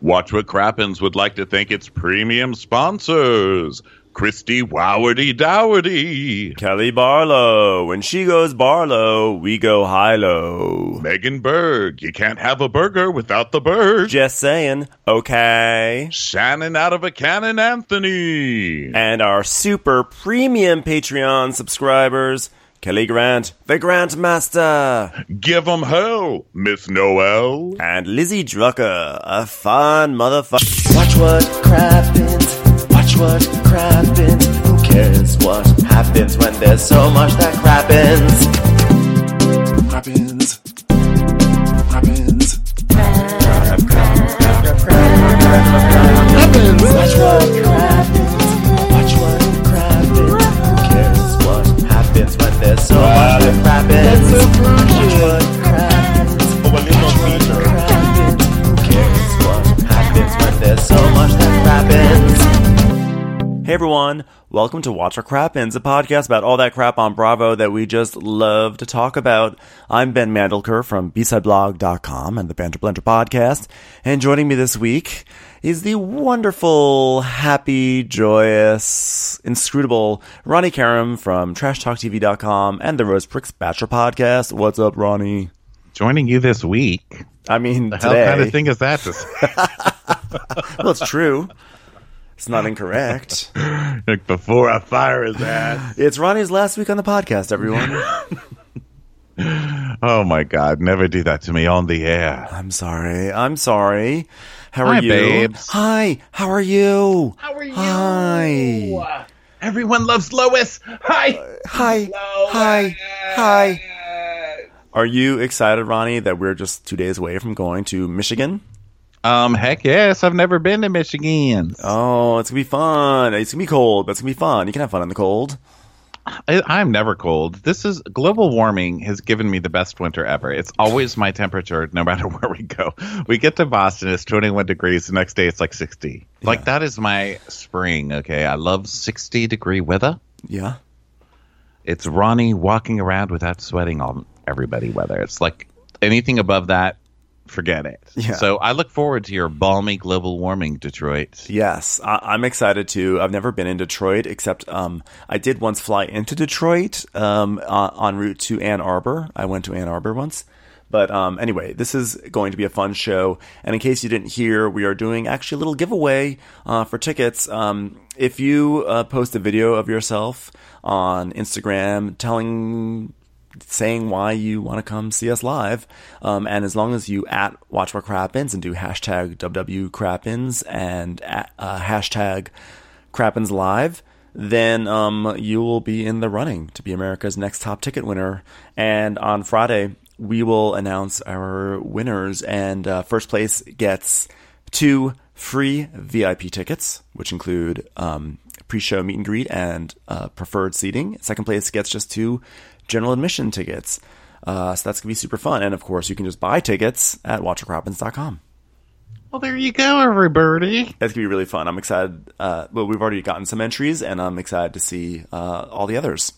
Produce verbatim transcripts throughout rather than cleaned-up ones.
Watch What Crappens would like to thank its premium sponsors. Christy Wowardy Dowardy. Kelly Barlow. When she goes Barlow, we go high-low. Megan Berg. You can't have a burger without the bird. Just saying. Okay. Shannon out of a cannon Anthony. And our super premium Patreon subscribers, Kelly Grant, the Grant Master. Give 'em hell, Miss Noel. And Lizzie Drucker, a fun motherfucker. Watch what crappens. Watch what crappens. Who cares what happens when there's so much that crappens? Crappens. Crappens. Crappens. Watch what crappens. Watch what crappens. Who cares what happens when there's so much that crappens? Watch what crappens. Watch what crappens. Who cares what happens when there's so much that crappens? Hey everyone, welcome to Watch What Crappens, a podcast about all that crap on Bravo that we just love to talk about. I'm Ben Mandelker from b side blog dot com and the Banter Blender podcast, and joining me this week is the wonderful, happy, joyous, inscrutable Ronnie Karam from trash talk t v dot com and the Rose Pricks Bachelor podcast. What's up, Ronnie? Joining you this week. I mean, the today. hell kind of thing is that to say? Well, it's true. It's not incorrect. Like before I fire his ass. It's Ronnie's last week on the podcast, everyone. Oh my God, never do that to me on the air. I'm sorry. I'm sorry. How are Hi, you? babes. Hi. How are you? How are you? Hi. Everyone loves Lois. Hi. Hi. Lois. Hi. Hi. Are you excited, Ronnie, that we're just two days away from going to Michigan? Um, heck yes. I've never been to Michigan. Oh, it's going to be fun. It's going to be cold, but it's going to be fun. You can have fun in the cold. I, I'm never cold. This is global warming has given me the best winter ever. It's always my temperature, no matter where we go. We get to Boston, it's twenty-one degrees. The next day, it's like sixty. Yeah. Like that is my spring. Okay, I love sixty degree weather. Yeah, it's Ronnie walking around without sweating on everybody. Weather. It's like anything above that, forget it. Yeah. So I look forward to your balmy global warming, Detroit. Yes, I- I'm excited too. I've never been in Detroit, except um, I did once fly into Detroit um, on, en route to Ann Arbor. I went to Ann Arbor once. But um, anyway, this is going to be a fun show. And in case you didn't hear, we are doing actually a little giveaway uh, for tickets. Um, if you uh, post a video of yourself on Instagram telling... saying why you want to come see us live, um, and as long as you at Watch What Crappens and do hashtag W W Crappens and at, uh, hashtag Crappens Live, then um, you will be in the running to be America's next top ticket winner. And on Friday, we will announce our winners, and uh, first place gets two free V I P tickets, which include um, pre-show meet and greet and uh, preferred seating. Second place gets just two general admission tickets. Uh, so that's going to be super fun. And of course, you can just buy tickets at watch what crappens dot com. Well, there you go, everybody. That's going to be really fun. I'm excited. Uh, well, we've already gotten some entries, and I'm excited to see uh, all the others.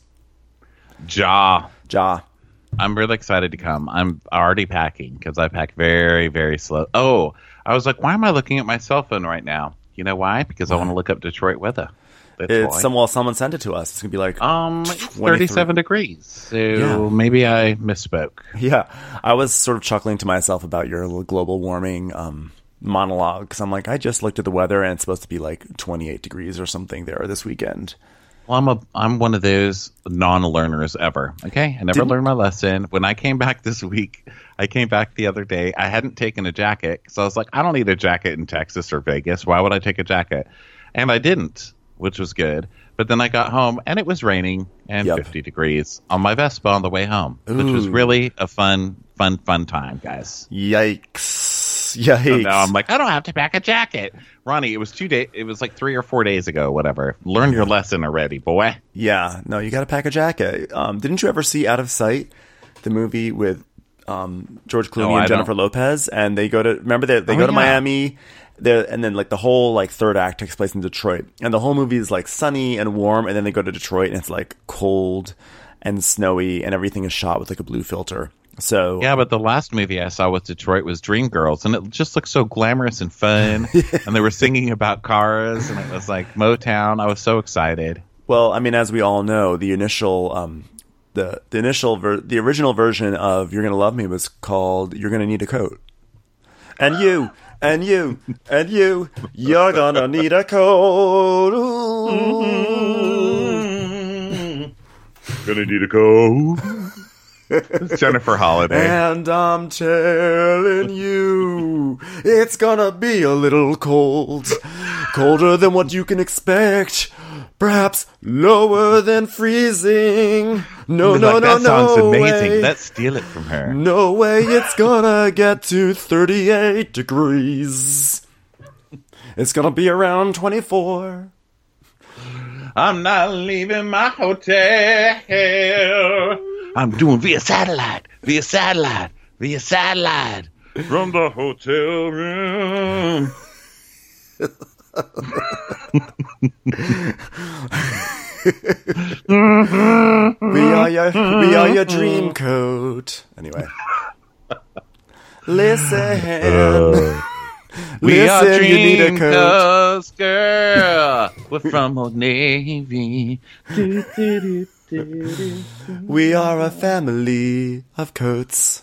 Ja. Ja. I'm really excited to come. I'm already packing because I pack very, very slow. Oh, I was like, why am I looking at my cell phone right now? You know why? Because why? I want to look up Detroit weather. That's it's some, well, someone sent it to us. It's gonna be like um, thirty-seven degrees. So yeah. Maybe I misspoke. Yeah, I was sort of chuckling to myself about your little global warming um, monologue because I'm like, I just looked at the weather and it's supposed to be like twenty-eight degrees or something there this weekend. Well, I'm a I'm one of those non-learners ever. Okay, I never Didn't... learned my lesson. When I came back this week, I came back the other day. I hadn't taken a jacket, so I was like, I don't need a jacket in Texas or Vegas. Why would I take a jacket? And I didn't, which was good. But then I got home, and it was raining and yep. fifty degrees on my Vespa on the way home, Ooh. which was really a fun, fun, fun time, guys. Yikes. Yikes. So now I'm like, I don't have to pack a jacket. Ronnie, it was two days. It was like three or four days ago, whatever. Learn your lesson already, boy. Yeah. No, you got to pack a jacket. Um, didn't you ever see Out of Sight, the movie with um, George Clooney no, and Jennifer don't. Lopez? And they go to, remember they, they oh, go to yeah. Miami. There, and then like the whole like third act takes place in Detroit, and the whole movie is like sunny and warm, and then they go to Detroit and it's like cold and snowy, and everything is shot with like a blue filter. So Yeah, but the last movie I saw with Detroit was Dreamgirls, and it just looked so glamorous and fun. And they were singing about cars, and it was like Motown. I was so excited. Well, I mean, as we all know, the initial, um, the the initial, ver- the original version of "You're Gonna Love Me" was called "You're Gonna Need a Coat," and you, and you, and you, you're gonna need a coat. Ooh. Gonna need a coat. It's Jennifer Holiday. And I'm telling you, it's gonna be a little cold, colder than what you can expect. Perhaps lower than freezing. No, It's no, like, no, that song's no amazing. way. Let's steal it from her. No way it's gonna get to thirty-eight degrees. It's gonna be around twenty-four. I'm not leaving my hotel. I'm doing via satellite, via satellite, via satellite from the hotel room. We are your, we are your dream coat. Anyway. Listen. We Listen, are you need a dream coat. coats, girl. We're from Old Navy. We are a family of coats.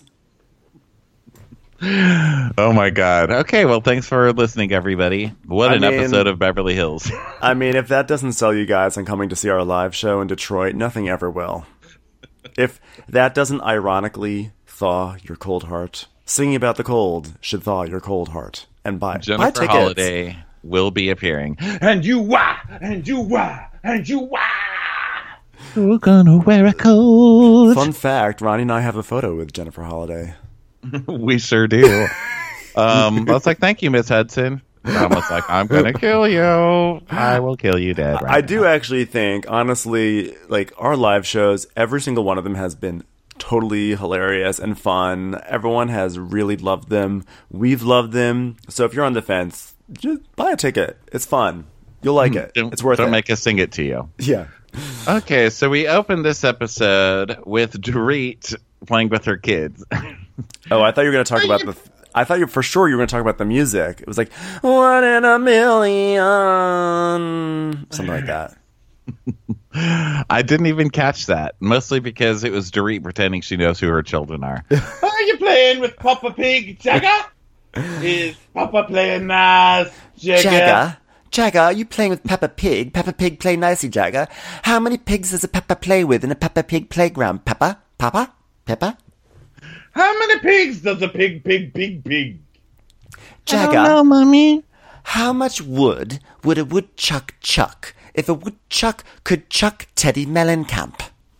Oh my God. Okay, well, thanks for listening, everybody. What I an mean- episode of Beverly Hills. I mean, if that doesn't sell you guys on coming to see our live show in Detroit, nothing ever will. If that doesn't ironically thaw your cold heart, singing about the cold should thaw your cold heart. And buy, buy Jennifer tickets. Holiday will be appearing. And you wah, and you wah, and you wah. We're gonna wear a coat. Fun fact, Ronnie and I have a photo with Jennifer Holiday. We sure do. um, I was like, thank you, Miss Hudson. Tom was like, I'm gonna kill you. I will kill you dead. Right I now. do actually think, honestly, like our live shows, every single one of them has been totally hilarious and fun. Everyone has really loved them. We've loved them. So if you're on the fence, just buy a ticket. It's fun. You'll like it. Don't, It's worth don't it. make us sing it to you. Yeah. Okay, so we opened this episode with Dorit playing with her kids. Oh, I thought you were going to talk about the. I thought you for sure you were going to talk about the music. It was like one in a million, something like that. I didn't even catch that, mostly because it was Dorit pretending she knows who her children are. Are you playing with Papa Pig, Jagger? Is Papa playing nice, Jagger? Jagger, Jagger, are you playing with Peppa Pig? Peppa Pig play nicely, Jagger. How many pigs does a Peppa play with in a Peppa Pig playground? Peppa, Papa, Peppa. How many pigs does a pig, pig, pig, pig? Jagger, Mommy. how much wood would a woodchuck chuck if a woodchuck could chuck Teddy Mellencamp?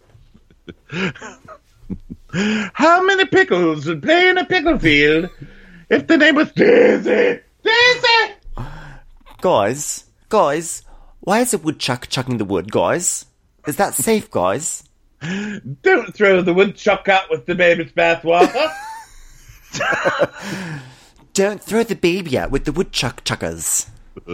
How many pickles would play in a pickle field if the name was Daisy? Daisy! Guys, guys, why is a woodchuck chucking the wood, guys? Is that safe, guys? Don't throw the woodchuck out with the baby's bathwater. Don't throw the baby out with the woodchuck chuckers.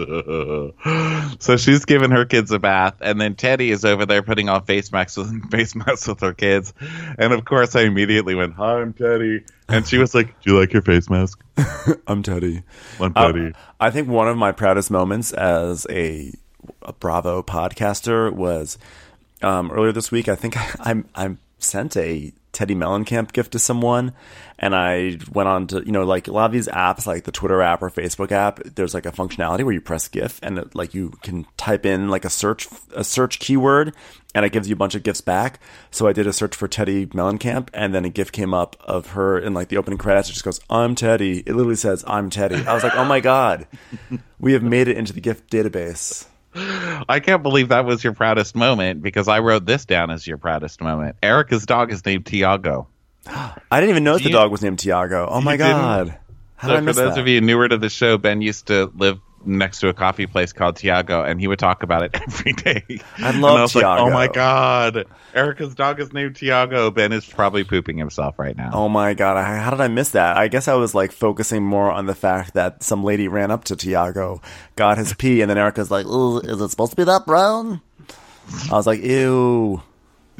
So she's giving her kids a bath, and then Teddy is over there putting on face masks with, face masks with her kids. And of course, I immediately went, "Hi, I'm Teddy," and she was like, "Do you like your face mask?" I'm Teddy. I'm Teddy. Uh, I think one of my proudest moments as a, a Bravo podcaster was um, earlier this week. I think I, I, I sent a Teddy Mellencamp gift to someone, and I went on to, you know, like a lot of these apps, like the Twitter app or Facebook app, there's like a functionality where you press GIF and it, like you can type in like a search a search keyword, and it gives you a bunch of GIFs back. So I did a search for Teddy Mellencamp, and then a GIF came up of her in like the opening credits. It just goes, "I'm Teddy." It literally says, "I'm Teddy." I was like, oh my God, we have made it into the GIF database. I can't believe that was your proudest moment, because I wrote this down as your proudest moment. Erica's dog is named Tiago. I didn't even notice the You- dog was named Tiago. Oh my You didn't? God. How So did I for miss those that? of you newer to the show, Ben used to live next to a coffee place called Tiago, and he would talk about it every day. I And love I was like, Tiago. oh my God, Erica's dog is named Tiago. Ben is probably pooping himself right now. Oh my God. I, how did I miss that? I guess I was like focusing more on the fact that some lady ran up to Tiago, got his pee, and then Erica's like, "Ooh, is it supposed to be that brown?" I was like, ew.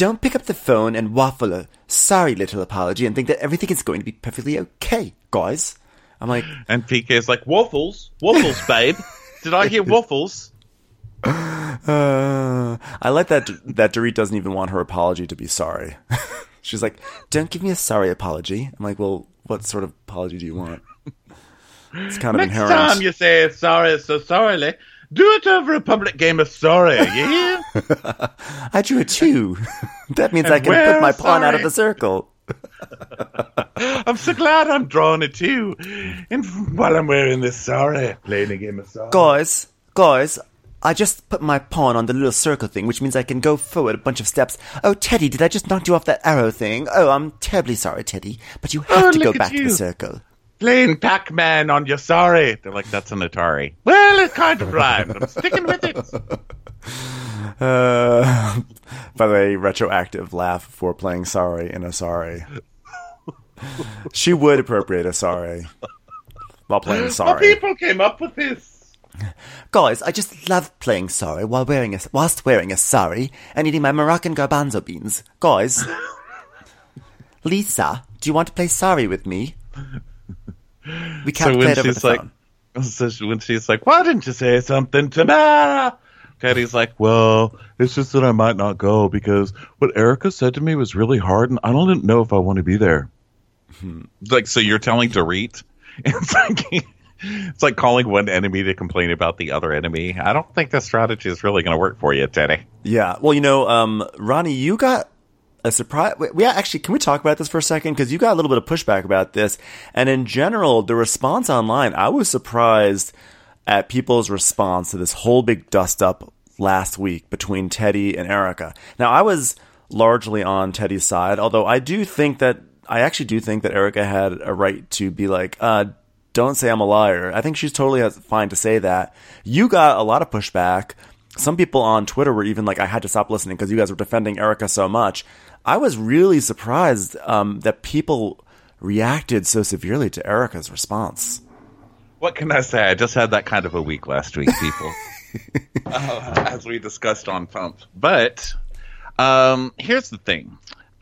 don't pick up the phone and waffle a sorry little apology and think that everything is going to be perfectly okay, guys. I'm like... And P K is like, waffles? Waffles, babe. Did I hear waffles? Uh, I like that that Dorit doesn't even want her apology to be sorry. She's like, don't give me a sorry apology. I'm like, well, what sort of apology do you want? It's kind of Next inherent. Next time you say sorry so sorrily, do it over a public game of sorry, yeah? I drew a two. That means And I can we're put my pawn out of sorry. the circle. I'm so glad I'm drawing a two and while I'm wearing this sorry, playing a game of sorry. Guys, guys, I just put my pawn on the little circle thing, which means I can go forward a bunch of steps. Oh, Teddy, did I just knock you off that arrow thing? Oh, I'm terribly sorry, Teddy, but you have Oh, to go look at back to you. the circle. Playing Pac-Man on your sorry. They're like, that's an Atari. Well, it kind of rhymed. I'm sticking with it. Uh, by the way, retroactive laugh for playing sorry in a sorry. She would appropriate a sorry while playing What sorry. people came up with this? Guys, I just love playing sorry while wearing a, whilst wearing a sari and eating my Moroccan garbanzo beans. Guys, Lisa, do you want to play sorry with me? We can't So play when it over she's the like, phone. so she- when she's like, why didn't you say something tomorrow? Teddy's like, well, it's just that I might not go because what Erica said to me was really hard and I don't know if I want to be there. Like, so you're telling Dorit? It's like, it's like calling one enemy to complain about the other enemy. I don't think this strategy is really going to work for you, Teddy. Yeah, well, you know, um, Ronnie, you got a surprise. Wait, we actually, can we talk about this for a second? Because you got a little bit of pushback about this. And in general, the response online, I was surprised at people's response to this whole big dust up last week between Teddy and Erica. Now, I was largely on Teddy's side, although I do think that, I actually do think that Erica had a right to be like, uh, don't say I'm a liar. I think she's totally fine to say that. You got a lot of pushback. Some people on Twitter were even like, I had to stop listening because you guys were defending Erica so much. I was really surprised um, that people reacted so severely to Erica's response. What can I say? I just had that kind of a week last week, people. uh, as we discussed on Pump. But um, here's the thing.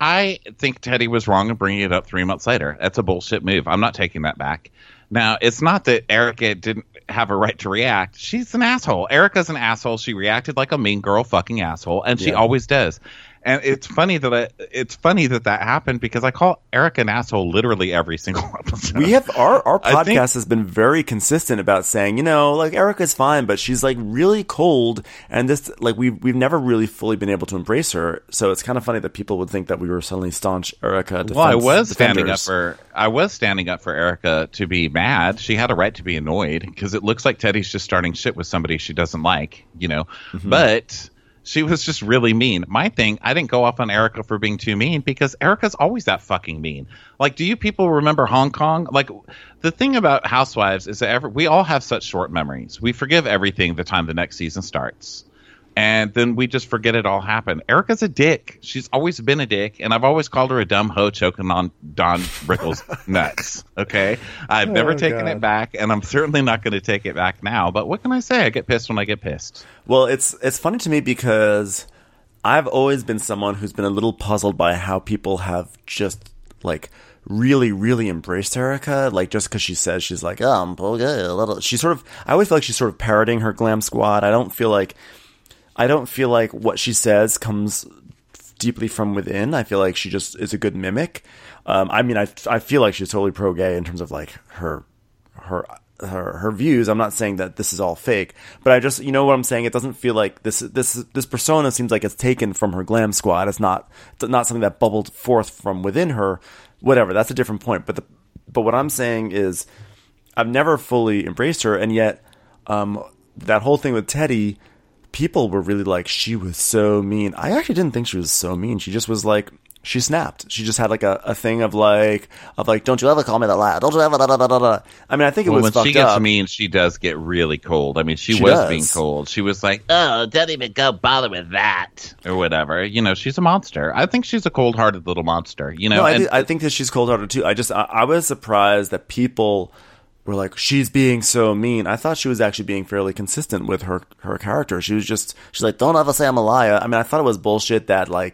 I think Teddy was wrong in bringing it up three months later. That's a bullshit move. I'm not taking that back. Now, it's not that Erica didn't have a right to react. She's an asshole. Erica's an asshole. She reacted like a mean girl fucking asshole, and she Yeah. always does. And it's funny that I, it's funny that that happened because I call Erica an asshole literally every single episode. We have our our I podcast think- has been very consistent about saying, you know, like Erica's fine, but she's like really cold, and this like we we've never really fully been able to embrace her. So it's kind of funny that people would think that we were suddenly staunch Erica defense, Well, I was standing up defenders. for I was standing up for Erica to be mad. She had a right to be annoyed because it looks like Teddy's just starting shit with somebody she doesn't like, you know. Mm-hmm. But she was just really mean. My thing, I didn't go off on Erica for being too mean because Erica's always that fucking mean. Like, do you people remember Hong Kong? Like, the thing about Housewives is that every, we all have such short memories. We forgive everything the time the next season starts. And then we just forget it all happened. Erica's a dick. She's always been a dick, and I've always called her a dumb hoe choking on Don Rickles' nuts. Okay? I've never Oh, taken God. it back, and I'm certainly not going to take it back now. But what can I say? I get pissed when I get pissed. Well, it's it's funny to me because I've always been someone who's been a little puzzled by how people have just like really, really embraced Erica. Like just because she says she's like, oh, I'm okay, a little. She sort of. I always feel like she's sort of parroting her glam squad. I don't feel like. I don't feel like what she says comes deeply from within. I feel like she just is a good mimic. Um, I mean, I, I feel like she's totally pro-gay in terms of like her, her, her, her views. I'm not saying that this is all fake, but I just, you know what I'm saying? It doesn't feel like this, this, this persona seems like it's taken from her glam squad. It's not, it's not something that bubbled forth from within her. Whatever. That's a different point. But the, but what I'm saying is I've never fully embraced her. And yet, um, that whole thing with Teddy, people were really like, she was so mean. I actually didn't think she was so mean. She just was like, she snapped. She just had like a, a thing of like, of like, don't you ever call me that liar. Don't you ever, da, da, da, da, da. I mean, I think it Well, was when fucked she gets up. mean, she does get really cold. I mean, she, She was does. being cold. She was like, Oh, don't even go bother with that. or whatever. You know, she's a monster. I think she's a cold-hearted little monster. You know, No, I, and do- I think that she's cold-hearted too. I just, I, I was surprised that people were like, she's being so mean. I thought she was actually being fairly consistent with her, her character. She was just, she's like, don't ever say I'm a liar. I mean, I thought it was bullshit that like,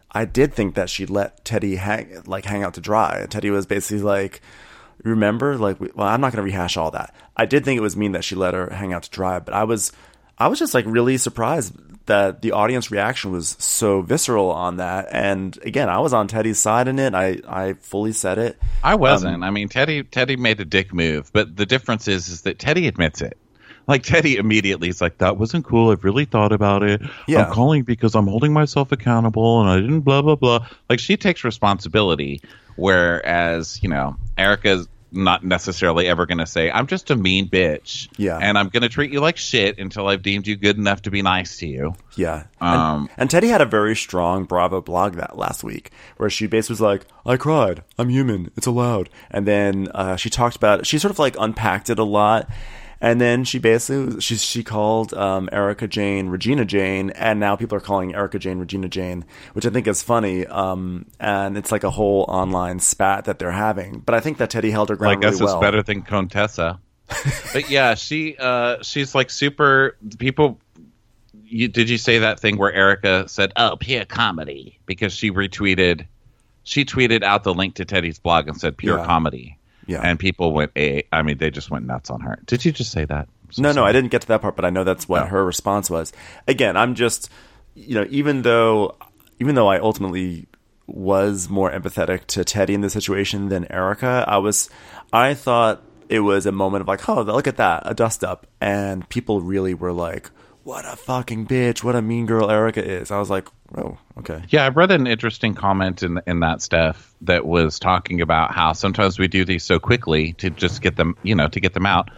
I did think that she let Teddy hang like hang out to dry. Teddy was basically like, remember, like, well, I'm not going to rehash all that. I did think it was mean that she let her hang out to dry, but I was, I was just like really surprised that the audience reaction was so visceral on that. And again, I was on Teddy's side in it. I, I fully said it. I wasn't. Um, I mean, Teddy Teddy made a dick move, but the difference is is that Teddy admits it. Like, Teddy immediately is like, that wasn't cool. I've really thought about it. Yeah. I'm calling because I'm holding myself accountable and I didn't blah, blah, blah. Like, she takes responsibility, whereas, you know, Erica's not necessarily ever going to say, I'm just a mean bitch. Yeah. And I'm going to treat you like shit until I've deemed you good enough to be nice to you. Yeah. Um, and, and Teddy had a very strong Bravo blog that last week where she basically was like, I cried. I'm human. It's allowed. And then uh, she talked about, she sort of like unpacked it a lot. And then she basically, she, she called um, Erica Jane Regina Jane, and now people are calling Erica Jane Regina Jane, which I think is funny. Um, and it's like a whole online spat that they're having. But I think that Teddy held her Well, I ground guess really well. it's better than Contessa. But yeah, she uh, she's like super. People, you, did you say that thing where Erica said, "Oh, pure comedy," because she retweeted, she tweeted out the link to Teddy's blog and said "pure Yeah. comedy." Yeah. And people went, a, I mean, they just went nuts on her. Did you just say that? So No, no, sorry. I didn't get to that part, but I know that's what Oh. her response was. Again, I'm just, you know, even though, even though I ultimately was more empathetic to Teddy in the situation than Erica, I was, I thought it was a moment of like, oh, look at that, a dust up, and people really were like, what a fucking bitch, what a mean girl Erica is. I was like, oh, okay. Yeah, I read an interesting comment in in that stuff that was talking about how sometimes we do these so quickly to just get them, you know, to get them out,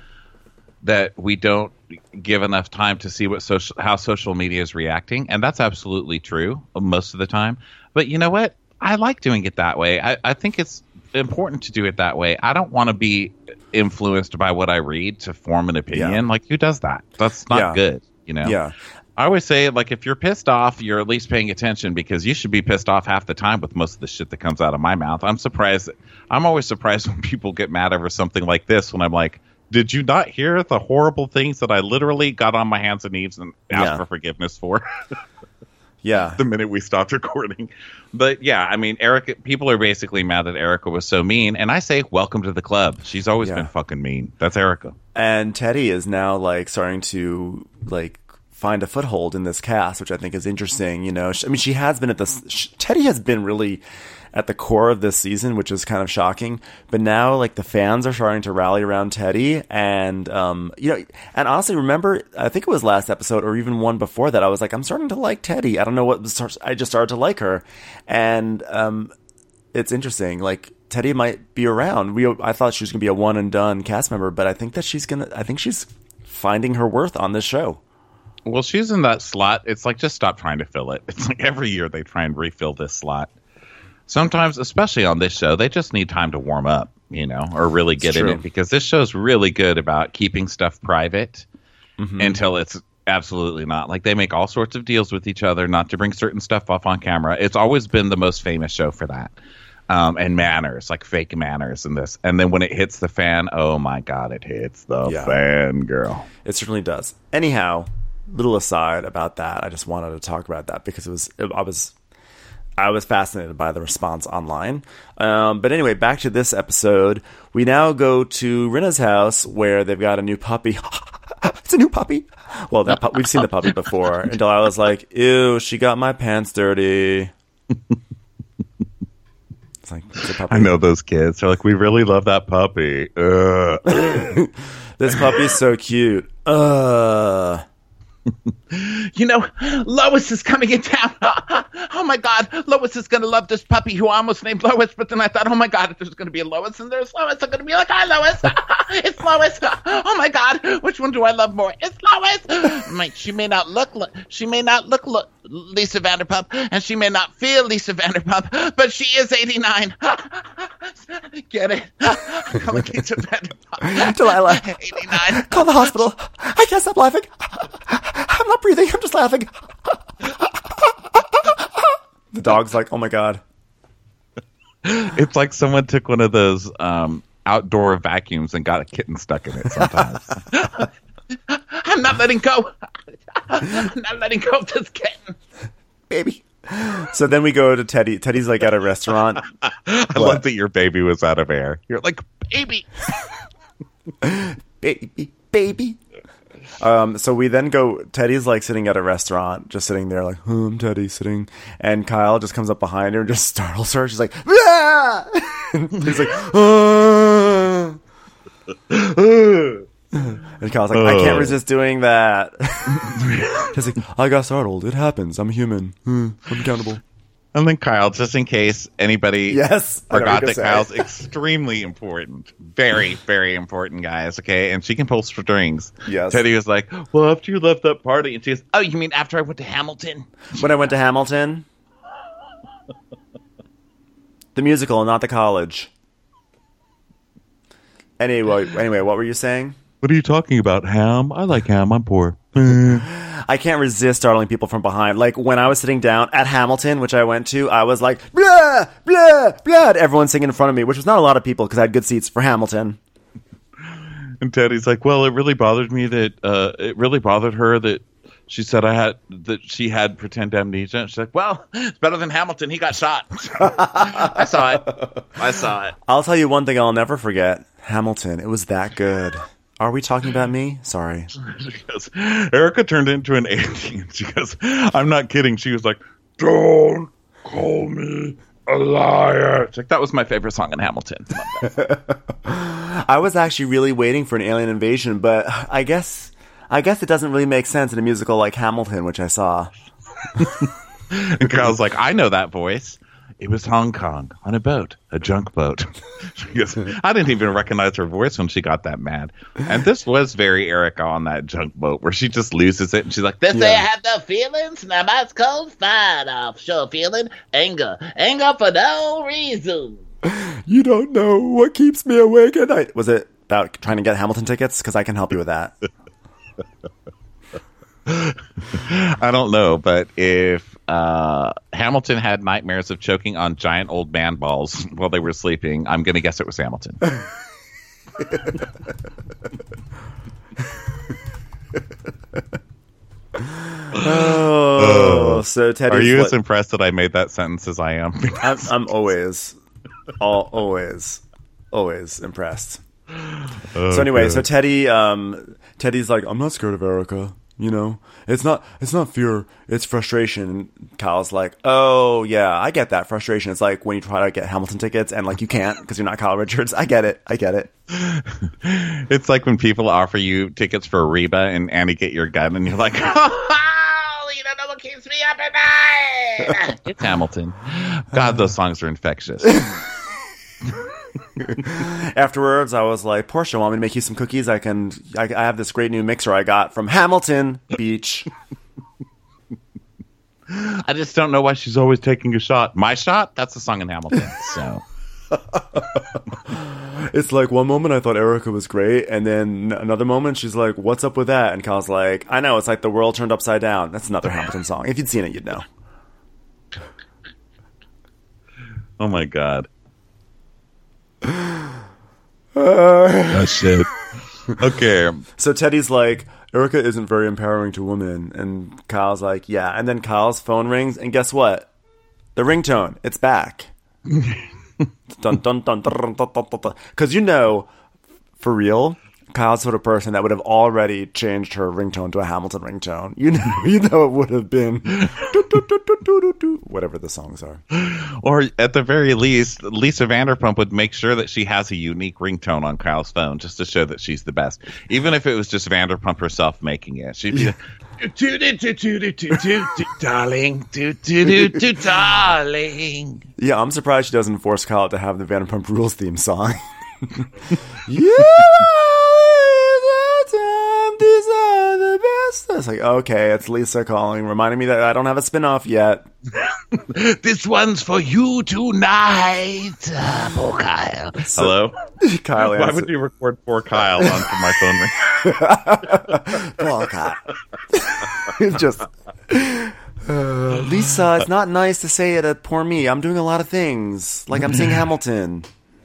that we don't give enough time to see what social how social media is reacting, and that's absolutely true most of the time. But you know what? I like doing it that way. I, I think it's important to do it that way. I don't want to be influenced by what I read to form an opinion. Yeah. Like, who does that? That's not Yeah. good. You know? Yeah. I always say, like, if you're pissed off, you're at least paying attention, because you should be pissed off half the time with most of the shit that comes out of my mouth. I'm surprised. I'm always surprised when people get mad over something like this, when I'm like, did you not hear the horrible things that I literally got on my hands and knees and asked Yeah. for forgiveness for Yeah. the minute we stopped recording? But yeah, I mean, Erica, people are basically mad that Erica was so mean. And I say, welcome to the club. She's always Yeah. been fucking mean. That's Erica. And Teddy is now like starting to like find a foothold in this cast, which I think is interesting. You know, I mean, she has been at this. Sh- Teddy has been really at the core of this season, which is kind of shocking. But now, like, the fans are starting to rally around Teddy, and um, you know, and honestly, remember, I think it was last episode or even one before that, I was like, I'm starting to like Teddy. I don't know what was, I just started to like her, and um, it's interesting, like. Teddy might be around. We, I thought she was going to be a one and done cast member, but I think that she's going to, I think she's finding her worth on this show. Well, she's in that slot. It's like, just stop trying to fill it. It's like every year they try and refill this slot. Sometimes, especially on this show, they just need time to warm up, you know, or really get in true. it, because this show's really good about keeping stuff private Mm-hmm. until it's absolutely not. Like, they make all sorts of deals with each other not to bring certain stuff off on camera. It's always been the most famous show for that. Um, and manners, like fake manners in this. And then when it hits the fan, oh my God, it hits the Yeah. fan, girl. It certainly does. Anyhow, little aside about that. I just wanted to talk about that because it was, I was, I was fascinated by the response online. Um, but anyway, back to this episode. We now go to Rinna's house where they've got a new puppy. It's a new puppy. Well, that pu- we've seen the puppy before. And Delilah's like, ew, she got my pants dirty. It's like, it's a puppy. I know those kids. They're like, we really love that puppy. Ugh. This puppy's so cute. Uh, You know, Lois is coming in town. Oh my God, Lois is gonna love this puppy who I almost named Lois, but then I thought, oh my God, if there's gonna be a Lois and there's Lois, I'm gonna be like, hi Lois, it's Lois. Oh my God, which one do I love more? It's Lois. Mate, she may not look, lo- she may not look lo- Lisa Vanderpump, and she may not feel Lisa Vanderpump, but she is eighty-nine. Get it? Come on, Lisa Vanderpump. Delilah. eighty-nine. Call the hospital. I can't stop laughing. I'm not breathing. I'm just laughing. The dog's like, oh my God. It's like someone took one of those um, outdoor vacuums and got a kitten stuck in it sometimes. I'm not letting go. I'm not letting go of this kitten. Baby. So then we go to Teddy. Teddy's like at a restaurant. I What? love that your baby was out of air. You're like, baby. baby, baby. Um, so we then go, Teddy's like sitting at a restaurant, just sitting there like, oh, I'm Teddy sitting. And Kyle just comes up behind her and just startles her. She's like, ah! He's like, ah! And Kyle's like, I can't resist doing that. He's like, I got startled. It happens. I'm a human. Hmm, I'm accountable. And then Kyle, just in case anybody Yes, I know forgot what that you're Kyle's saying. extremely important. Very, very important, guys, okay? And she can pull strings. Yes. Teddy was like, well, after you left that party. And she goes, oh, you mean after I went to Hamilton? When I went to Hamilton, the musical, not the college. Anyway, anyway, what were you saying? What are you talking about, Ham? I like Ham. I'm poor. I can't resist startling people from behind. Like, when I was sitting down at Hamilton, which I went to, I was like, blah, blah, blah, everyone singing in front of me, which was not a lot of people because I had good seats for Hamilton. And Teddy's like, well, it really bothered me that, uh, it really bothered her that she said I had, that she had pretend amnesia. And she's like, well, it's better than Hamilton. He got shot. I saw it. I saw it. I'll tell you one thing I'll never forget. Hamilton, it was that good. Are we talking about me? Sorry. She goes, Erica turned into an alien. She goes, I'm not kidding. She was like, don't call me a liar. It's like, that was my favorite song in Hamilton. I was actually really waiting for an alien invasion, but I guess I guess it doesn't really make sense in a musical like Hamilton, which I saw. And Kyle's like, I know that voice. It was Hong Kong on a boat, a junk boat. She goes, I didn't even recognize her voice when she got that mad. And this was very Erica on that junk boat where she just loses it and she's like, This Yeah. say I have no feelings, now my cold fine off. Sure feeling anger. Anger for no reason. You don't know what keeps me awake at night. Was it about trying to get Hamilton tickets? Because I can help you with that. I don't know, but if uh, Hamilton had nightmares of choking on giant old man balls while they were sleeping, I'm going to guess it was Hamilton. Oh, so Teddy's Are you like- as impressed that I made that sentence as I am? I'm, I'm always, all, always, always impressed. Oh, So anyway, good. so Teddy, um, Teddy's like, I'm not scared of Erica. You know, it's not, it's not fear, it's frustration. And Kyle's like, oh yeah, I get that frustration. It's like when you try to get Hamilton tickets and like you can't because you're not Kyle Richards. I get it. I get it. It's like when people offer you tickets for Reba and Annie Get Your Gun, and you're like, Oh, you don't know what keeps me up at night. it's Hamilton. God, those songs are infectious. Afterwards, I was like, Portia, want me to make you some cookies? I can. I, I have this great new mixer I got from Hamilton Beach. I just don't know why she's always taking a shot. My shot? That's a song in Hamilton. So It's like one moment I thought Erica was great, and then another moment she's like, "What's up with that?" And Kyle's like, "I know, it's like the world turned upside down." That's another Hamilton song. If you'd seen it, you'd know. oh my god. That's it. Okay. So Teddy's like, Erica isn't very empowering to women, and Kyle's like, yeah. And then Kyle's phone rings, and guess what? The ringtone, it's back. dun dun dun dun dun dun dun dun. Because you know, for real, Kyle's the sort of person that would have already changed her ringtone to a Hamilton ringtone. You know, you know, it would have been do, do, do, do, do, do, do, whatever the songs are. Or at the very least, Lisa Vanderpump would make sure that she has a unique ringtone on Kyle's phone just to show that she's the best. Even if it was just Vanderpump herself making it. She'd be like, Darling, do do do do, darling. Yeah, I'm surprised she doesn't force Kyle to have the Vanderpump Rules theme song. Yeah, the time, these are the best. It's like, okay, it's Lisa calling, reminding me that I don't have a spin-off yet. This one's for you tonight. Ah, poor Kyle. hello? Kyle Why answered. would you record poor Kyle onto my phone ring? Poor Kyle. It's just... Uh, Lisa, it's not nice to say it at poor me. I'm doing a lot of things. Like I'm singing Hamilton.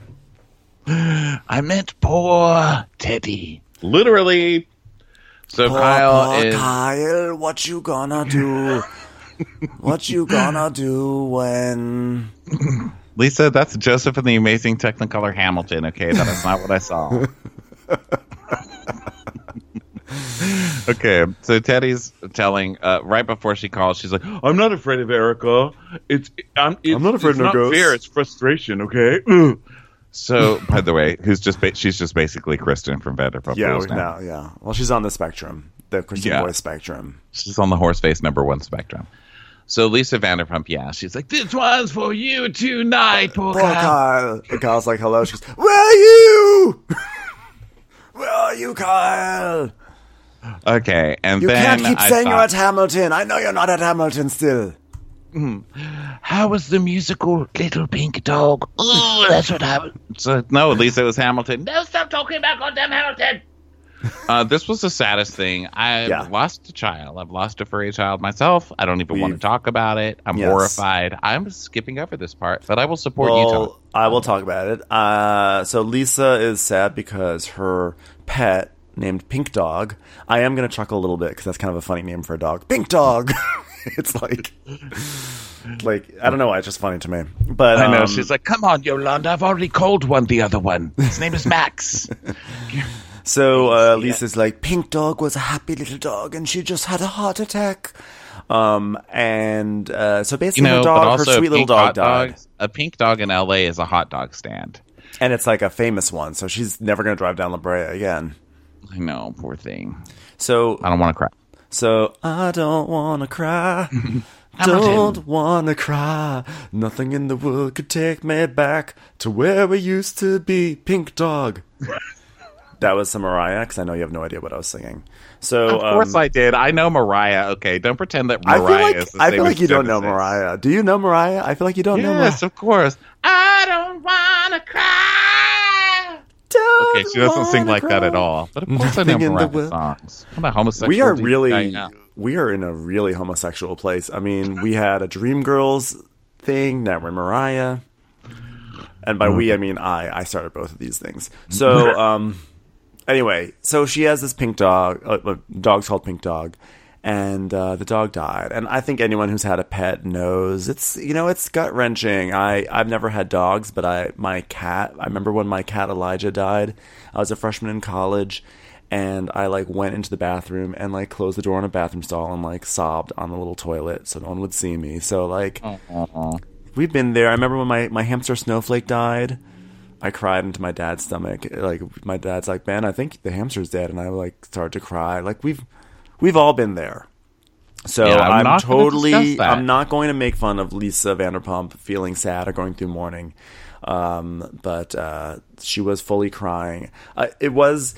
I meant poor Teddy. Literally. So Poor, Kyle poor is Kyle, what you gonna do? What you gonna do when... Lisa, that's Joseph and the Amazing Technicolor Hamilton, okay? That is not what I saw. Okay, so Teddy's telling, uh, right before she calls, she's like, I'm not afraid of Erica. It's, I'm, it's, I'm not afraid it's of no not ghosts. fear, it's frustration, okay? Ugh. So, by the way, who's just ba- she's just basically Kristen from Vanderpump Yeah, Rules we, now. no, yeah. Well, she's on the spectrum. The Kristen Yeah. Boy spectrum. She's on the horse face number one spectrum. So Lisa Vanderpump, yeah, she's like, this one's for you tonight, poor Poor Kyle. Kyle. And Kyle's like, hello. She's, where are you? Where are you, Kyle? Okay, and You then can't keep I saying you're thought, at Hamilton. I know you're not at Hamilton still. How was the musical Little Pink Dog? Ooh, that's what happened. so, no, Lisa, it was Hamilton. No, stop talking about goddamn Hamilton. Uh, this was the saddest thing. I've Yeah. lost a child. I've lost a furry child myself. I don't even want to We've- talk about it. I'm Yes. horrified. I'm skipping over this part, but I will support you, Tom. Well, I will talk about it. Uh, so Lisa is sad because her pet, named Pink Dog, I am going to chuckle a little bit because that's kind of a funny name for a dog. Pink Dog! It's like, like I don't know why, it's just funny to me. But I know. um, She's like, come on, Yolanda. I've already called one the other one. His name is Max. So uh, Lisa's like, Pink Dog was a happy little dog, and she just had a heart attack. Um, and uh, so You basically, know, her but dog, her also sweet little pink dog hot died, dogs- a pink dog in L A is a hot dog stand. and it's like a famous one. So she's never going to drive down La Brea again. I know, poor thing. So, I don't want to cry. so I don't want to cry. Don't want to cry. Nothing in the world could take me back to where we used to be. Pink Dog. That was some Mariah, because I know you have no idea what I was singing. So, Of course um, I did. I know Mariah. Okay, don't pretend that I Mariah feel like is the I same feel like as you don't know Genesis. Mariah. Do you know Mariah? I feel like you don't know Mariah. Yes, of course. I don't want to cry. Don't Okay, she doesn't sing wanna like that cry. at all. But of course I know Nothing in the Mariah world. songs. What about homosexual? We are do you really, think I know? we are in a really homosexual place. I mean, we had a Dreamgirls thing, now we're Mariah. And by we, I mean I. I started both of these things. So, um, anyway, so she has this pink dog. Uh, uh, dog's called Pink Dog. And uh, the dog died. And I think anyone who's had a pet knows it's, you know, it's gut wrenching. I, I've never had dogs, but I my cat, I remember when my cat Elijah died. I was a freshman in college. And I like went into the bathroom and like closed the door on a bathroom stall and like sobbed on the little toilet so no one would see me. So like we've been there. I remember when my, my hamster Snowflake died, I cried into my dad's stomach. Like my dad's like, "Ben, I think the hamster's dead," and I like started to cry. Like we've we've all been there. So Yeah, I'm I'm, not gonna totally discuss that. I'm not going to make fun of Lisa Vanderpump feeling sad or going through mourning. Um, but uh, she was fully crying. Uh, it was.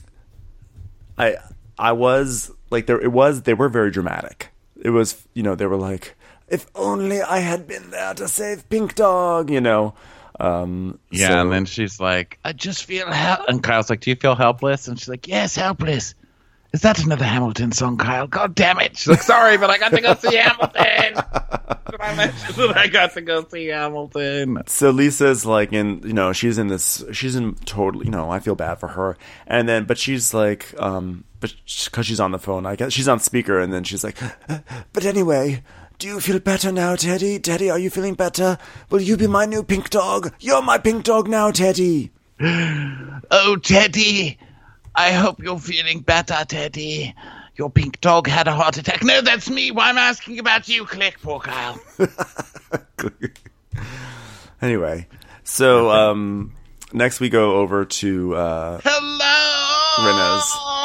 I I was like there it was they were very dramatic. It was, you know, they were like, if only I had been there to save Pink Dog, you know. Um Yeah, so- and then she's like, I just feel help. and Kyle's like, do you feel helpless? And she's like, Yes, helpless. Is that another Hamilton song, Kyle? God damn it. She's like, sorry, but I got to go see Hamilton. Did I mention that I got to go see Hamilton? So Lisa's like in, you know, she's in this, she's in total, you know, I feel bad for her. And then, but she's like, um, but because she's on the phone, I guess she's on speaker, and then she's like, but anyway, do you feel better now, Teddy? Teddy, are you feeling better? Will you be my new Pink Dog? You're my Pink Dog now, Teddy. Oh, Teddy. I hope you're feeling better, Teddy. Your pink dog had a heart attack. No, that's me. Why am I asking about you? Click, poor Kyle. Anyway, so um, next we go over to uh, Hello.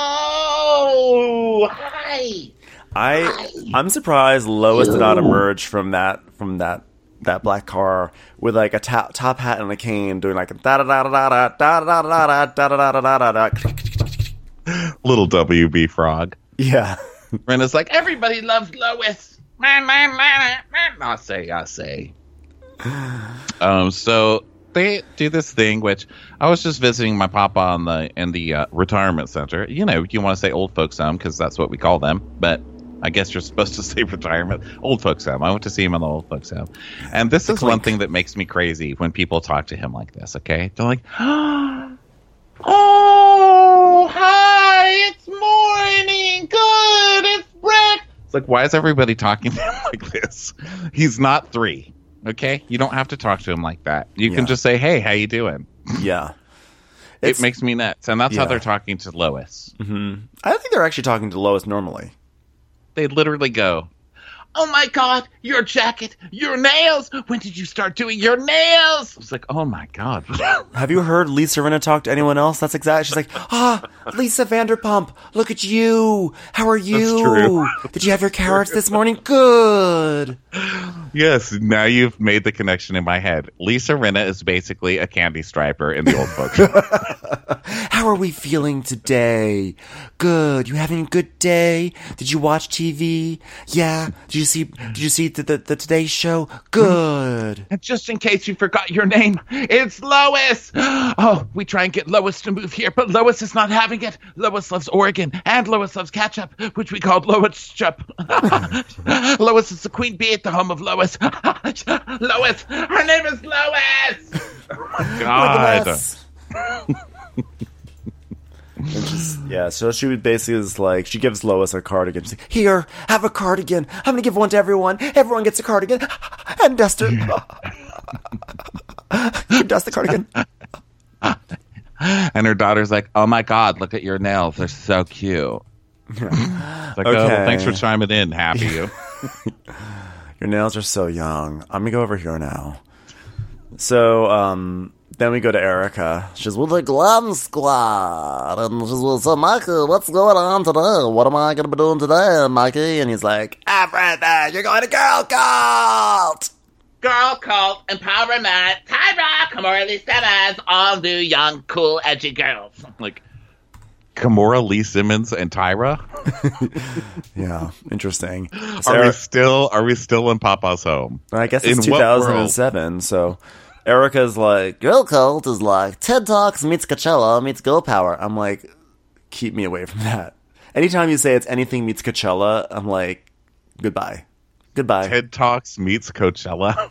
Oh, hi. I I'm surprised Lois did not emerge from that from that that black car with like a top top hat and a cane doing like a da da da da da da da da da da da da da da da. little W B frog. Yeah. Brenda's like, Everybody loves Lois. Man, man, man, man. I say, I say. um, so they do this thing, which I was just visiting my papa in the in the uh, retirement center. You know, you want to say old folks home because that's what we call them, but I guess you're supposed to say retirement. Old folks home. I went to see him in the old folks home, and this is one thing that makes me crazy when people talk to him like this. Okay, they're like, Oh, hi. It's morning. Good. It's It's like, why is everybody talking to him like this? He's not three. Okay, you don't have to talk to him like that. You Yeah. can just say, "Hey, how you doing?" Yeah. It makes me nuts, and that's how Yeah. they're talking to Lois. Mm-hmm. I don't think they're actually talking to Lois normally. They literally go, Oh my God, your jacket, your nails. When did you start doing your nails? It's like, oh my God. Have you heard Lisa Rinna talk to anyone else? That's exactly. She's like, ah, Lisa Vanderpump, look at you. How are you? true. Did you have your carrots this morning? Good. Yes, now you've made the connection in my head. Lisa Rinna is basically a candy striper in the old book. How are we feeling today? Good. You having a good day? Did you watch T V? Yeah. Did you see? Did you see the the, the Today Show? Good. And just in case you forgot your name, it's Lois. Oh, we try and get Lois to move here, but Lois is not having it. Lois loves Oregon, and Lois loves ketchup, which we called Lois Chup. Lois is the queen bee at the home of Lois. Lois, her name is Lois. God. And she's, yeah, so she would basically is like, she gives Lois a cardigan. She's like, here, have a cardigan. I'm going to give one to everyone. Everyone gets a cardigan. And Duster. Dust the cardigan. And her daughter's like, oh my God, look at your nails. They're so cute. It's like, Okay. oh, well, thanks for chiming in, Happy You. Your nails are so young. I'm going to go over here now. So, um... then we go to Erica. She's with the Glam Squad. And she's like, so, Mikey, what's going on today? What am I going to be doing today, Mikey? And he's like, everything. You're going to Girl Cult. Girl Cult, Empowerment, Tyra, Kamora Lee Simmons, all new young, cool, edgy girls. Like, Kamora Lee Simmons and Tyra? Yeah, interesting. So Are we Eric- still are we still in Papa's home? I guess in it's what two thousand seven, so Erica's like, Girl Cult is like TED Talks meets Coachella meets Girl Power. I'm like, keep me away from that. Anytime you say it's anything meets Coachella, I'm like, goodbye. Goodbye. TED Talks meets Coachella.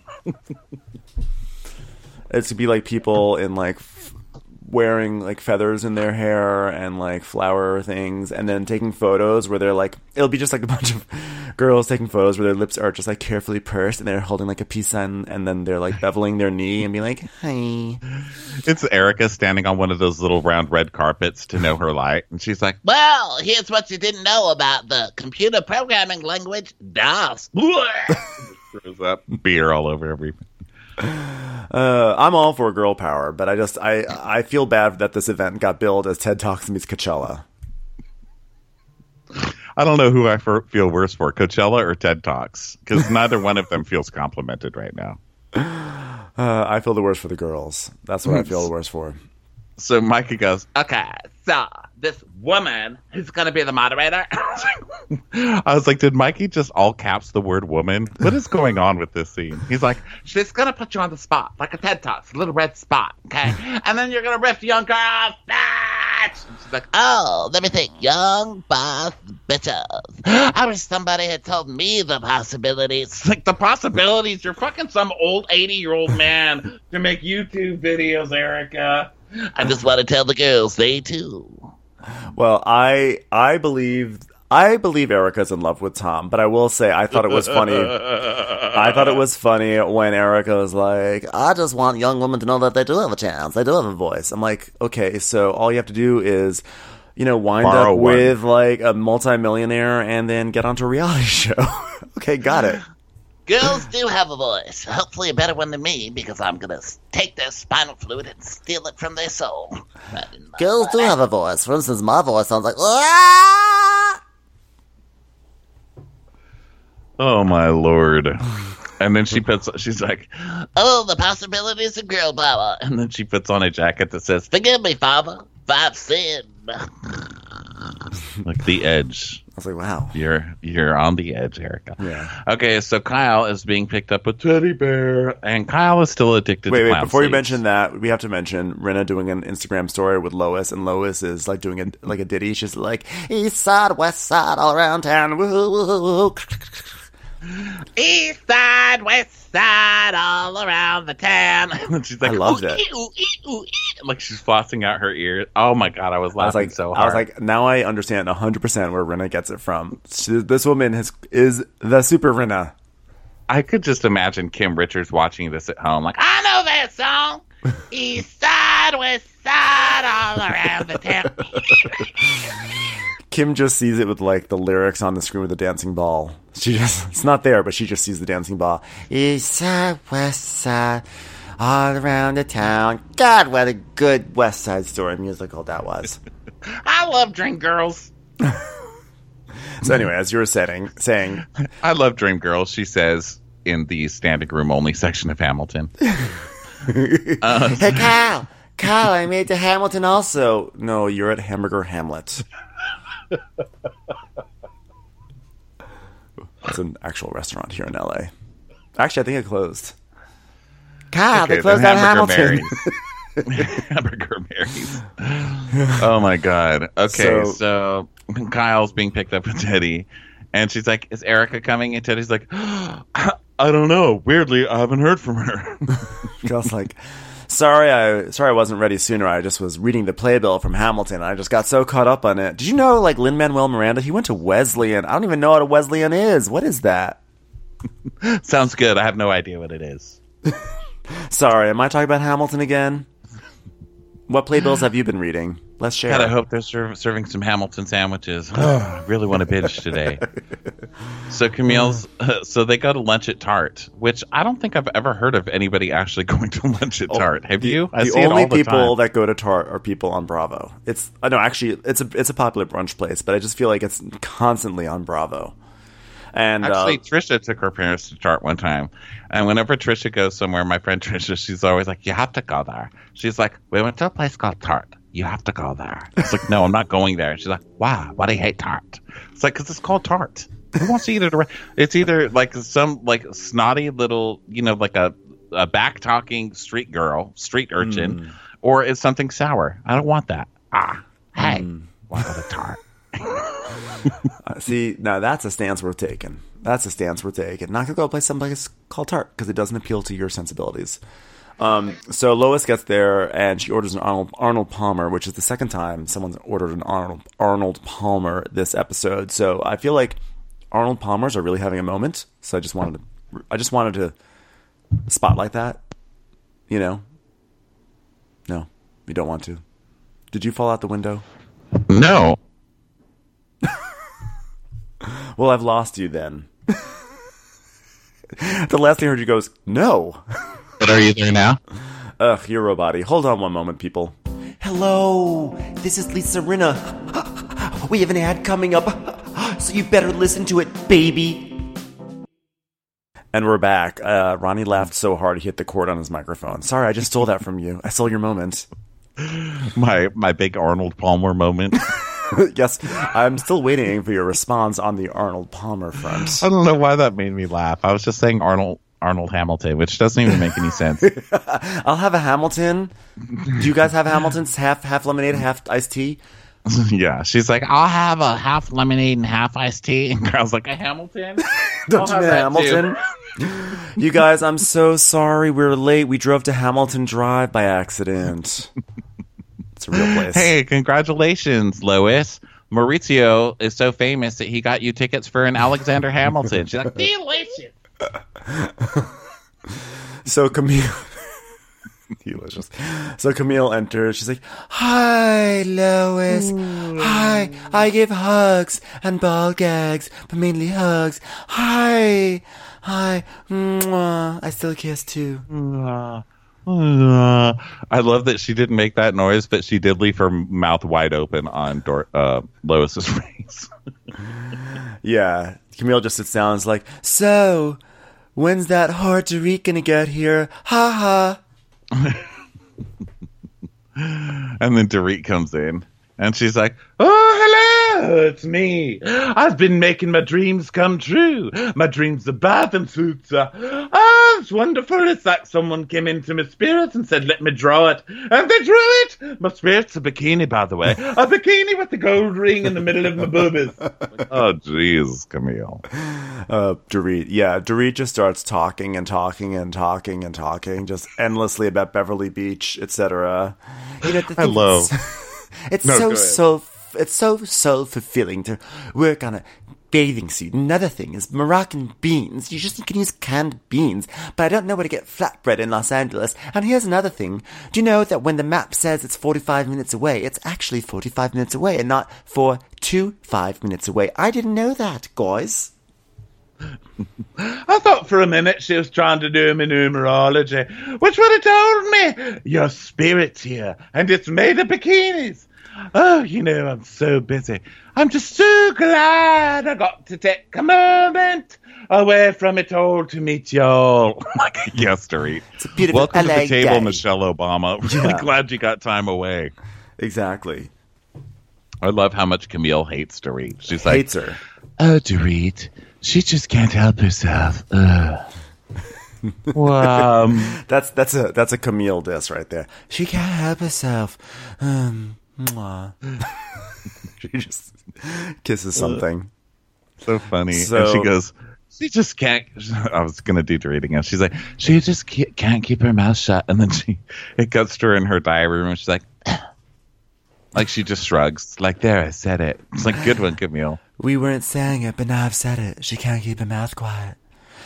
It's to be like people in like f- wearing like feathers in their hair and like flower things, and then taking photos where they're like, it'll be just like a bunch of girls taking photos where their lips are just like carefully pursed and they're holding like a peace sign, and then they're like beveling their knee and being like, hi. It's Erica standing on one of those little round red carpets to know her light, and she's like, Well, here's what you didn't know about the computer programming language, DOS. throws up beer all over everything. Uh, I'm all for girl power, but I just I I feel bad that this event got billed as TED Talks meets Coachella. I don't know who I f- feel worse for, Coachella or TED Talks, because neither one of them feels complimented right now. Uh, I feel the worst for the girls. That's what I feel the worst for. So Micah goes, Okay, so this woman who's going to be the moderator. I was like, did Mikey just all caps the word woman? What is going on with this scene? He's like, She's going to put you on the spot, like a TED Talk, a little red spot, okay? And then you're going to riff young girls. Bitch! And she's like, oh, let me think. Young boss bitches. I wish somebody had told me the possibilities. it's like the possibilities. You're fucking some old eighty-year-old man to make YouTube videos, Erica. I just want to tell the girls, they too. Well, I I believe I believe Erica's in love with Tom, but I will say I thought it was funny. I thought it was funny when Erica was like, I just want young women to know that they do have a chance. They do have a voice. I'm like, okay, so all you have to do is, you know, wind Borrow up one. with like a multimillionaire and then get onto a reality show. Okay, got it. Girls do have a voice. Hopefully a better one than me, because I'm going to take their spinal fluid and steal it from their soul. Girls do have a voice. For instance, my voice sounds like, ah! Oh my lord. And then she puts, she's like, Oh, the possibilities of girl power. and then she puts on a jacket that says, Forgive me, father, if I've sinned. like the edge. I was like, wow. You're you're on the edge, Erica. Yeah. Okay, so Kyle is being picked up with Teddy Bear, and Kyle is still addicted Wait, to wait, clown before you sleeves. mention that, we have to mention Rinna doing an Instagram story with Lois, and Lois is like doing a like a ditty. She's like, East side, west side, all around town. Woo, woo, woo. East side, west side, all around the town. And she's like, I loved ooh, it. ee, ooh, ee, ooh, ee. Like she's flossing out her ears. Oh my god, I was I was laughing like, so I hard. was like, now I understand one hundred percent where Rinna gets it from. She, this woman has, is the super Rinna. I could just imagine Kim Richards watching this at home. Like, I know that song. East side, west side, all around the town. Kim just sees it with like the lyrics on the screen with the dancing ball. She just, it's not there, but she just sees the dancing ball. East side, west side, all around the town. God, what a good West Side Story musical that was. I love Dream Girls. So anyway, as you were saying, saying, I love Dream Girls, she says in the standing room only section of Hamilton. uh, hey Kyle, Kyle, I made to Hamilton also. No, you're at Hamburger Hamlet. It's an actual restaurant here in L A. Actually, I think it closed. Kyle, okay, they closed then down Hamburger Hamilton. Mary's. Hamburger Mary's. Oh my god. Okay, So- so, Kyle's being picked up with Teddy, and she's like, "Is Erica coming?" And Teddy's like, "I don't know. Weirdly, I haven't heard from her." Kyle's like, sorry, I sorry I wasn't ready sooner. I just was reading the playbill from Hamilton. And I just got so caught up on it. Did you know, like Lin-Manuel Miranda, he went to Wesleyan. I don't even know what a Wesleyan is. What is that? Sounds good. I have no idea what it is. Sorry, am I talking about Hamilton again? What playbills have you been reading? Let's share. God, I hope they're serv- serving some Hamilton sandwiches. I really want to binge today. So Camille's, uh, so they go to lunch at Tarte, which I don't think I've ever heard of anybody actually going to lunch at Tarte. Have you? I the see it only all the people time. that go to Tarte are people on Bravo. It's uh, no, actually, it's a it's a popular brunch place, but I just feel like it's constantly on Bravo. And Actually, uh, Trisha took her parents to Tarte one time. And whenever Trisha goes somewhere, my friend Trisha, she's always like, you have to go there. She's like, we went to a place called Tarte. You have to go there. It's like, no, I'm not going there. She's like, why? Why do you hate Tarte? It's like, because it's called Tarte. Who wants to eat it? Around? It's either like some like snotty little, you know, like a, a back-talking street girl, street urchin, Mm. or it's something sour. I don't want that. Ah, hey, Mm. why go to Tarte? Uh, see, now that's a stance worth taking. That's a stance worth taking. Not gonna go play someplace called Tarte because it doesn't appeal to your sensibilities. Um, so Lois gets there and she orders an Arnold, Arnold Palmer, which is the second time someone's ordered an Arnold Arnold Palmer this episode. So I feel like Arnold Palmers are really having a moment. So I just wanted to, I just wanted to spotlight that. You know, no, you don't want to. Did you fall out the window? No. Well, I've lost you then. The last thing I heard you goes, no. But are you there now? Ugh, Eurobody. Hold on one moment, people. Hello, this is Lisa Rinna. We have an ad coming up, so you better listen to it, baby. And we're back. Uh, Ronnie laughed so hard he hit the cord on his microphone. Sorry, I just stole that from you. I stole your moment. My my big Arnold Palmer moment. Yes, I'm still waiting for your response on the Arnold Palmer front. I don't know why that made me laugh. I was just saying Arnold Arnold Hamilton, which doesn't even make any sense. I'll have a Hamilton. Do you guys have Hamiltons? Half half lemonade, half iced tea? Yeah, she's like, I'll have a half lemonade and half iced tea. And Carl's like, a Hamilton? Don't you have mean that Hamilton? You guys, I'm so sorry. We were late. We drove to Hamilton Drive by accident. It's a real place. Hey, congratulations, Lois. Maurizio is so famous that he got you tickets for an Alexander Hamilton. She's like, delicious. So Camille, delicious. So Camille enters. She's like, "Hi, Lois. Hi. I give hugs and ball gags, but mainly hugs. Hi, hi. Mwah. I still kiss too." Uh, uh, I love that she didn't make that noise, but she did leave her mouth wide open on Dor- uh, Lois's face. Yeah, Camille just sits down and is like, "So, when's that whore Dorit gonna get here? Ha ha." And then Dorit comes in, and she's like, oh, hello, it's me. I've been making my dreams come true. My dreams are bathing suits. Uh, oh, oh, it's wonderful. It's like someone came into my spirit and said, let me draw it. And they drew it. My spirit's a bikini, by the way. A bikini with the gold ring in the middle of my boobies. Oh, jeez, Camille. Uh, Dorit, yeah, Dorit just starts talking and talking and talking and talking, just endlessly about Beverly Beach, et cetera. You know, the I thing love. is, it's No, so go ahead. so it's so so fulfilling to work on a bathing suit. Another thing is Moroccan beans. You just can use canned beans, but I don't know where to get flatbread in Los Angeles. And here's another thing: do you know that when the map says it's forty-five minutes away, it's actually forty-five minutes away, and not for two five minutes away? I didn't know that, guys. I thought for a minute she was trying to do me numerology, which would have told me your spirit's here and it's made of bikinis. Oh, you know, I'm so busy. I'm just so glad I got to take a moment away from it all to meet y'all. Like, yes, Dorit. It's a beautiful Welcome L A to the table, day. Michelle Obama. Really Yeah. glad you got time away. Exactly. I love how much Camille hates Dorit. She's like, Hates her. Oh, Dorit, she just can't help herself. Ugh. Well, um, That's that's a that's a Camille diss right there. She can't help herself. Um, mwah. She just kisses something. so funny. So- and she goes, she just can't. I was going to do Dorit again. She's like, she just ca- can't keep her mouth shut. And then she, it cuts to her in her diary room. And she's like, like she just shrugs. Like, there, I said it. It's like, good one, Camille. We weren't saying it, but now I've said it. She can't keep her mouth quiet.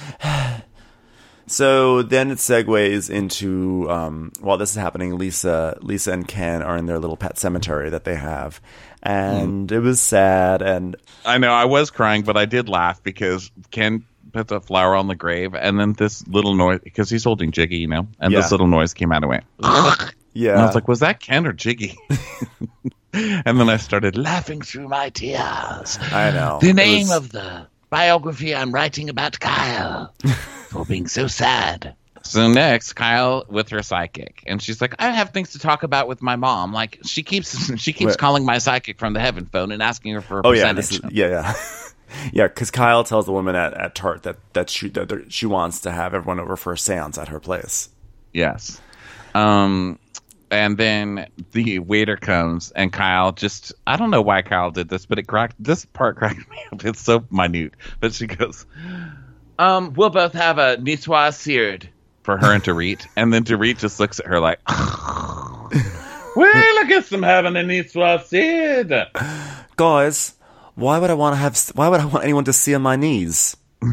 So then it segues into um, while this is happening, Lisa, Lisa and Ken are in their little pet cemetery that they have, and it was sad. And I know I was crying, but I did laugh because Ken put the flower on the grave, and then this little noise, because he's holding Jiggy, you know, and Yeah. this little noise came out and went. yeah, And I was like, was that Ken or Jiggy? And then I started laughing. laughing through my tears. I know The It name was- of the biography I'm writing about Kyle for being so sad. So next, Kyle with her psychic, and she's like, "I have things to talk about with my mom." Like she keeps she keeps Wait. calling my psychic from the heaven phone and asking her for a Oh yeah, percentage. this is, yeah, yeah, yeah. Because Kyle tells the woman at, at Tarte that that she that there- she wants to have everyone over for a séance at her place. Yes. Um, and then the waiter comes, and Kyle just I don't know why Kyle did this, but it cracked this part cracked me up. It's so minute, but she goes, Um, we'll both have a niçoise seared. for her and Dorit, and then Dorit just looks at her like, Well, I guess I'm having a niçoise seared. Guys, why would I want to have? Why would I want anyone to see on my knees?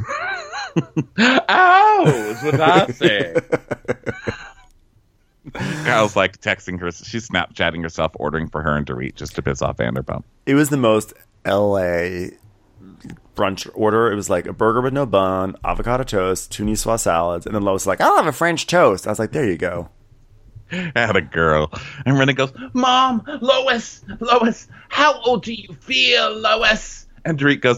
Ow, is what I say. Kyle's like texting her, she's Snapchatting herself, ordering for her and Dorit just to piss off Vanderpump. It was the most L A brunch order. It was like a burger with no bun, avocado toast, two niçoise salads, and then Lois was like, "I'll have a French toast." I was like, "There you go." Had a girl, and Renee goes, Mom, Lois, Lois, how old do you feel, Lois? and Dorit goes,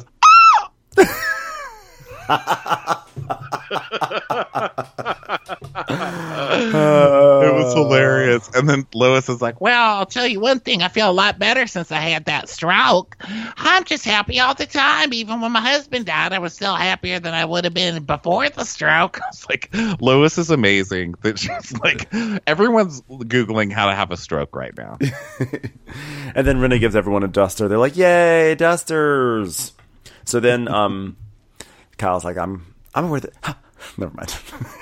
it was hilarious. And then Lois is like, Well, I'll tell you one thing. I feel a lot better since I had that stroke. I'm just happy all the time. Even when my husband died, I was still happier than I would have been before the stroke. it's like, Lois is amazing that she's like, everyone's Googling how to have a stroke right now. And then Renee gives everyone a duster. They're like, "Yay, dusters!" So then, um, Kyle's like, "I'm, I'm worth it." Never mind.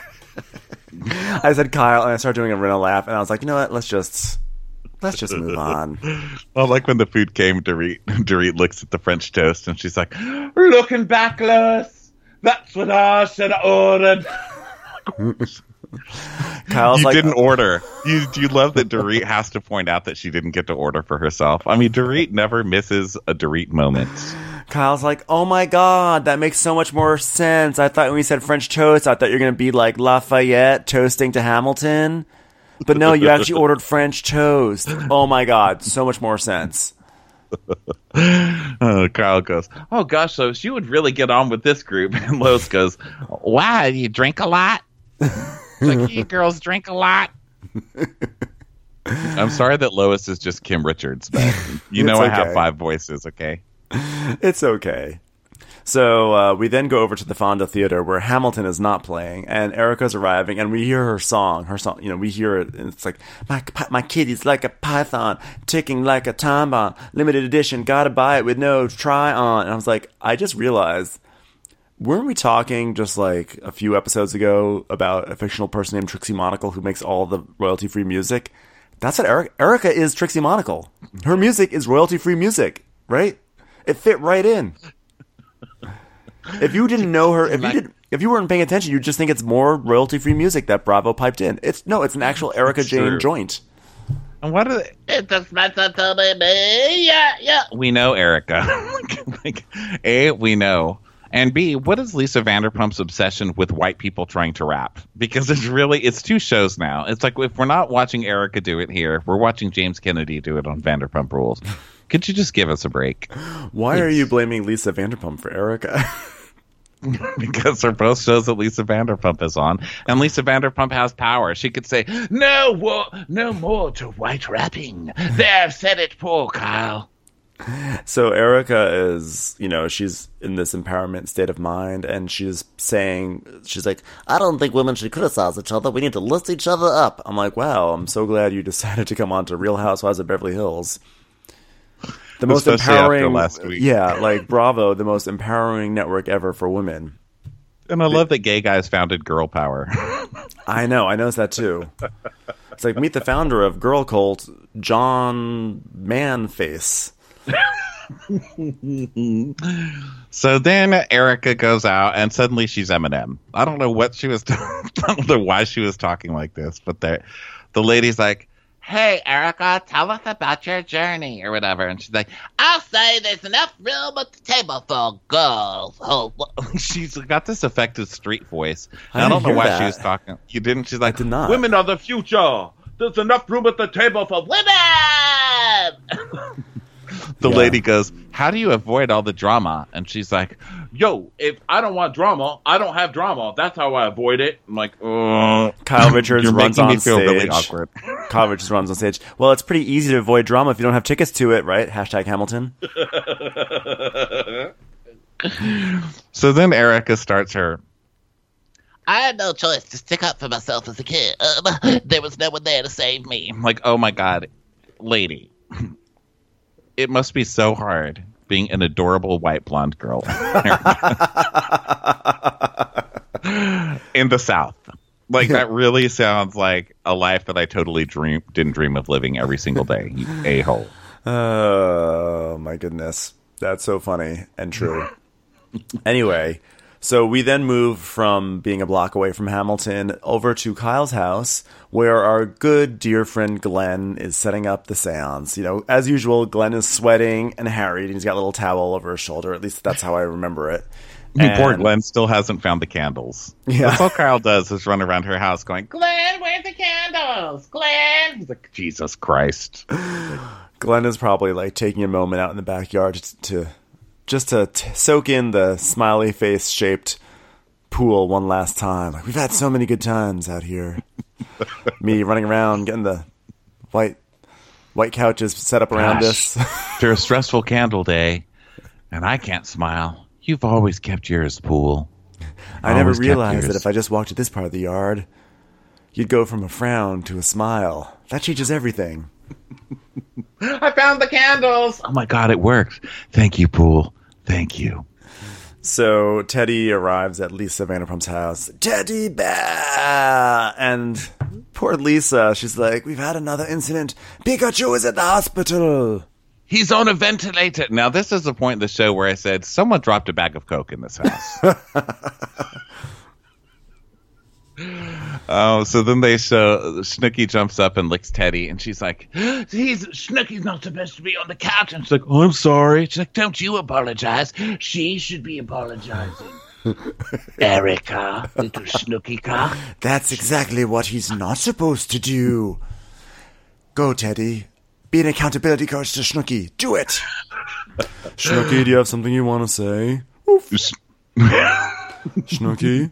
I said Kyle, and I started doing a Renee laugh, and I was like, "You know what? Let's just, let's just move on." Well, like when the food came, Dorit, Dorit looks at the French toast, and she's like, Looking back, Lois, that's what I should have ordered. Kyle's you like, didn't order. You do you love that Dorit has to point out that she didn't get to order for herself? I mean, Dorit never misses a Dorit moment. Kyle's like, "Oh my god, that makes so much more sense. I thought when you said French toast, I thought you were gonna be like Lafayette toasting to Hamilton, but no, you actually ordered French toast. Oh my god, so much more sense." Oh, Kyle goes, "Oh gosh, Lois, you would really get on with this group." And Lois goes, Why? You drink a lot? Like, you girls drink a lot? "I'm sorry that Lois is just Kim Richards, but you know It's I have okay. five voices, okay?" It's okay. So uh, we then go over to the Fonda Theater where Hamilton is not playing, and Erica's arriving, and we hear her song. Her song, you know, we hear it, and it's like, my my kitty's like a python, ticking like a time bomb, limited edition, gotta buy it with no try on. And I was like, I just realized, weren't we talking just like a few episodes ago about a fictional person named Trixie Monocle who makes all the royalty-free music? That's what Erica, Erica is. Trixie Monocle. Her music is royalty-free music, right? It fit right in. If you didn't know her, if you didn't, if you weren't paying attention, you'd just think it's more royalty-free music that Bravo piped in. It's no, it's an actual Erica It's Jane true. joint. And what are they? It's a special to me. Yeah, yeah. We know Erica. like, A, we know. And B, what is Lisa Vanderpump's obsession with white people trying to rap? Because it's really, it's two shows now. It's like, if we're not watching Erica do it here, we're watching James Kennedy do it on Vanderpump Rules. Could you just give us a break? Why are you blaming Lisa Vanderpump for Erica? Because they're both shows that Lisa Vanderpump is on. And Lisa Vanderpump has power. She could say, No, wo- no more to white rapping. There, I've said it, poor Kyle. So Erica is, you know, she's in this empowerment state of mind, and she's saying, she's like, I don't think women should criticize each other. We need to lift each other up. I'm like, wow, I'm so glad you decided to come on to Real Housewives of Beverly Hills. The most Especially after empowering, last week. yeah, like Bravo, the most empowering network ever for women. and I love that gay guys founded Girl Power. I know, I noticed that too. It's like, meet the founder of Girl Cult, John Manface. So then Erica goes out, and suddenly she's Eminem. I don't know what she was. I don't know why she was talking like this, but the the lady's like, Hey, Erica, tell us about your journey or whatever. And she's like, I'll say there's enough room at the table for girls. Oh, she's got this affected street voice. I I, don't didn't know hear why that. she was talking. You didn't? She's like, did not. women are the future. There's enough room at the table for women. The Yeah. lady goes, how do you avoid all the drama? And she's like, Yo, if I don't want drama, I don't have drama. That's how I avoid it. I'm like, oh. Kyle Richards You're runs making on me feel stage. really awkward. Kyle Richards runs on stage. Well, it's pretty easy to avoid drama if you don't have tickets to it, right? Hashtag Hamilton. So then Erica starts her. I had no choice to stick up for myself as a kid. Um, there was no one there to save me. I'm like, oh my God, lady. It must be so hard being an adorable white blonde girl in the South. Like, that really sounds like a life that I totally dream didn't dream of living every single day, you a-hole. Oh, my goodness. That's so funny and true. Anyway, so we then move from being a block away from Hamilton over to Kyle's house, where our good dear friend Glenn is setting up the seance. You know, as usual, Glenn is sweating and harried, and he's got a little towel over his shoulder. At least that's how I remember it. Poor And- Glenn still hasn't found the candles. Yeah. That's all Kyle does is run around her house going, Glenn, where's the candles? Glenn. He's like, Jesus Christ. Glenn is probably like taking a moment out in the backyard to, to just to t- soak in the smiley face shaped pool one last time. Like, we've had so many good times out here. Me running around, getting the white white couches set up around Gosh. us. After a stressful candle day, and I can't smile. You've always kept yours, Pool. I never Always kept realized that yours. if I just walked to this part of the yard, you'd go from a frown to a smile. That changes everything. I found the candles. Oh my God, it worked. Thank you, Pool. Thank you. So Teddy arrives at Lisa Vanderpump's house. Teddy bear! And poor Lisa, she's like, we've had another incident. Pikachu is at the hospital. He's on a ventilator. Now, this is the point in the show where I said, someone dropped a bag of Coke in this house. Oh, so then they show Snooki jumps up and licks Teddy, and she's like, He's Snooki's not supposed to be on the couch. And she's like, oh, I'm sorry. She's like, don't you apologize. She should be apologizing. Erica, little Snooki cock. That's exactly what he's not supposed to do. Go, Teddy. Be an accountability coach to Snooki. Do it. Snooki, do you have something you want to say? Snooki?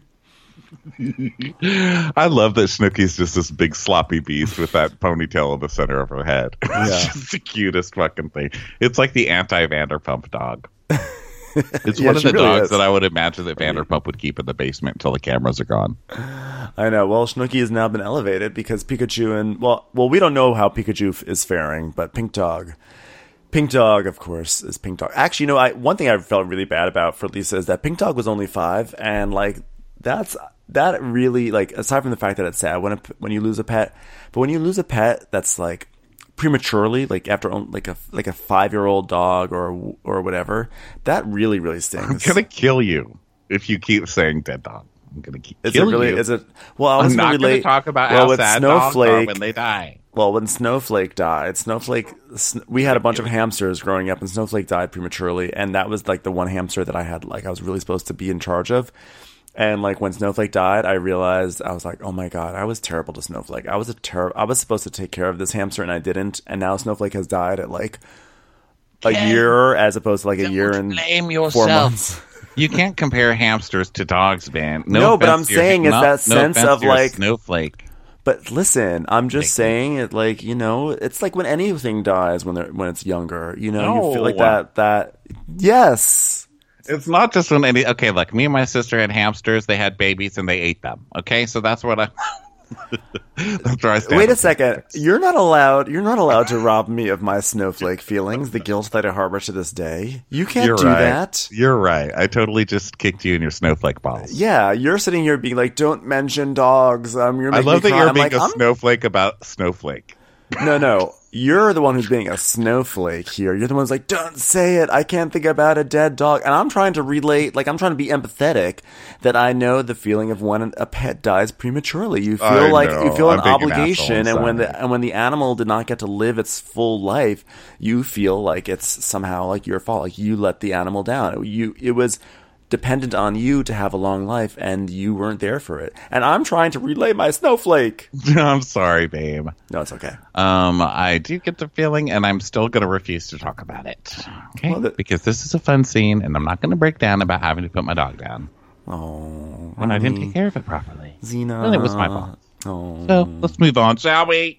I love that Snooki's just this big sloppy beast with that ponytail in the center of her head. Yeah. It's just the cutest fucking thing. It's like the anti-Vanderpump dog. It's Yeah, one of she the really dogs is. that I would imagine that Vanderpump would keep in the basement until the cameras are gone. I know. Well, Snooki has now been elevated because Pikachu and well, well, we don't know how Pikachu f- is faring, but Pink Dog, Pink Dog, of course, is Pink Dog. Actually, you know, I one thing I felt really bad about for Lisa is that Pink Dog was only five, and like that's that really like aside from the fact that it's sad when a, when you lose a pet, but when you lose a pet that's like prematurely, like after on- like a like a five year old dog or or whatever, that really really I'm stings. gonna kill you if you keep saying dead dog. I'm gonna keep Is kill it really? you. Is it? Well, I was I'm gonna not relate. gonna talk about well, how with sad dogs are Snowflake when they die. Well, when Snowflake died, Snowflake, sn- we had a bunch of hamsters growing up, and Snowflake died prematurely, and that was like the one hamster that I had, like I was really supposed to be in charge of. And like when Snowflake died, I realized I was like, oh my god, I was terrible to Snowflake. I was a ter- I was supposed to take care of this hamster, and I didn't. And now Snowflake has died at like a Ken, year, as opposed to like a year don't and blame four yourself. months. You can't compare hamsters to dogs, man. No, No, but offense I'm to your- saying it's no- that no sense offense of, to your like- Snowflake. But listen, I'm just Thank you. saying it like, you know, it's like when anything dies when they're when it's younger. You know, you feel like No. that that yes. It's not just when any. Okay, look, me and my sister had hamsters. They had babies and they ate them. Okay, so that's what I. that's where I stand. Wait a second. You're not allowed you're not allowed to rob me of my Snowflake feelings, the guilt that I harbor to this day. You can't You're do right. that. You're right. I totally just kicked you in your snowflake balls. Yeah, you're sitting here being like, "Don't mention dogs." Um, you're I making love me that cry. you're I'm being like, a I'm- snowflake about Snowflake. No, no. You're the one who's being a snowflake here. You're the one who's like, don't say it. I can't think about a dead dog. And I'm trying to relate, like, I'm trying to be empathetic that I know the feeling of when a pet dies prematurely. You feel I like, know. you feel an I'm being an obligation. asshole. I'm and when sorry. the, and when the animal did not get to live its full life, you feel like it's somehow like your fault. Like you let the animal down. You, it was dependent on you to have a long life and you weren't there for it. And I'm trying to relay my snowflake. I'm sorry, babe. No, it's okay. Um, I do get the feeling, and I'm still going to refuse to talk about it. Okay, Well, that- because this is a fun scene, and I'm not going to break down about having to put my dog down Oh, when I didn't honey. take care of it properly. Xena. Well, it was my fault. Oh. So let's move on, shall we?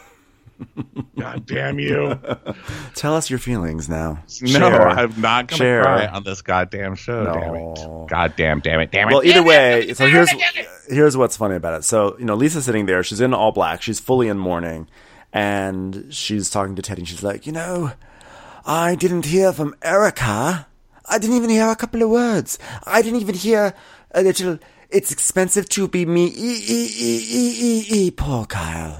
God damn you! Tell us your feelings now. No, Share. I'm not going to Share. cry on this goddamn show. No. Damn it! God damn, damn it, damn it! Well, either way, so here's here's what's funny about it. So, you know, Lisa's sitting there. She's in all black. She's fully in mourning. And she's talking to Teddy. And she's like, you know, I didn't hear from Erica. I didn't even hear a couple of words. I didn't even hear a little, it's expensive to be me. E, e, e, e, e, e. Poor Kyle.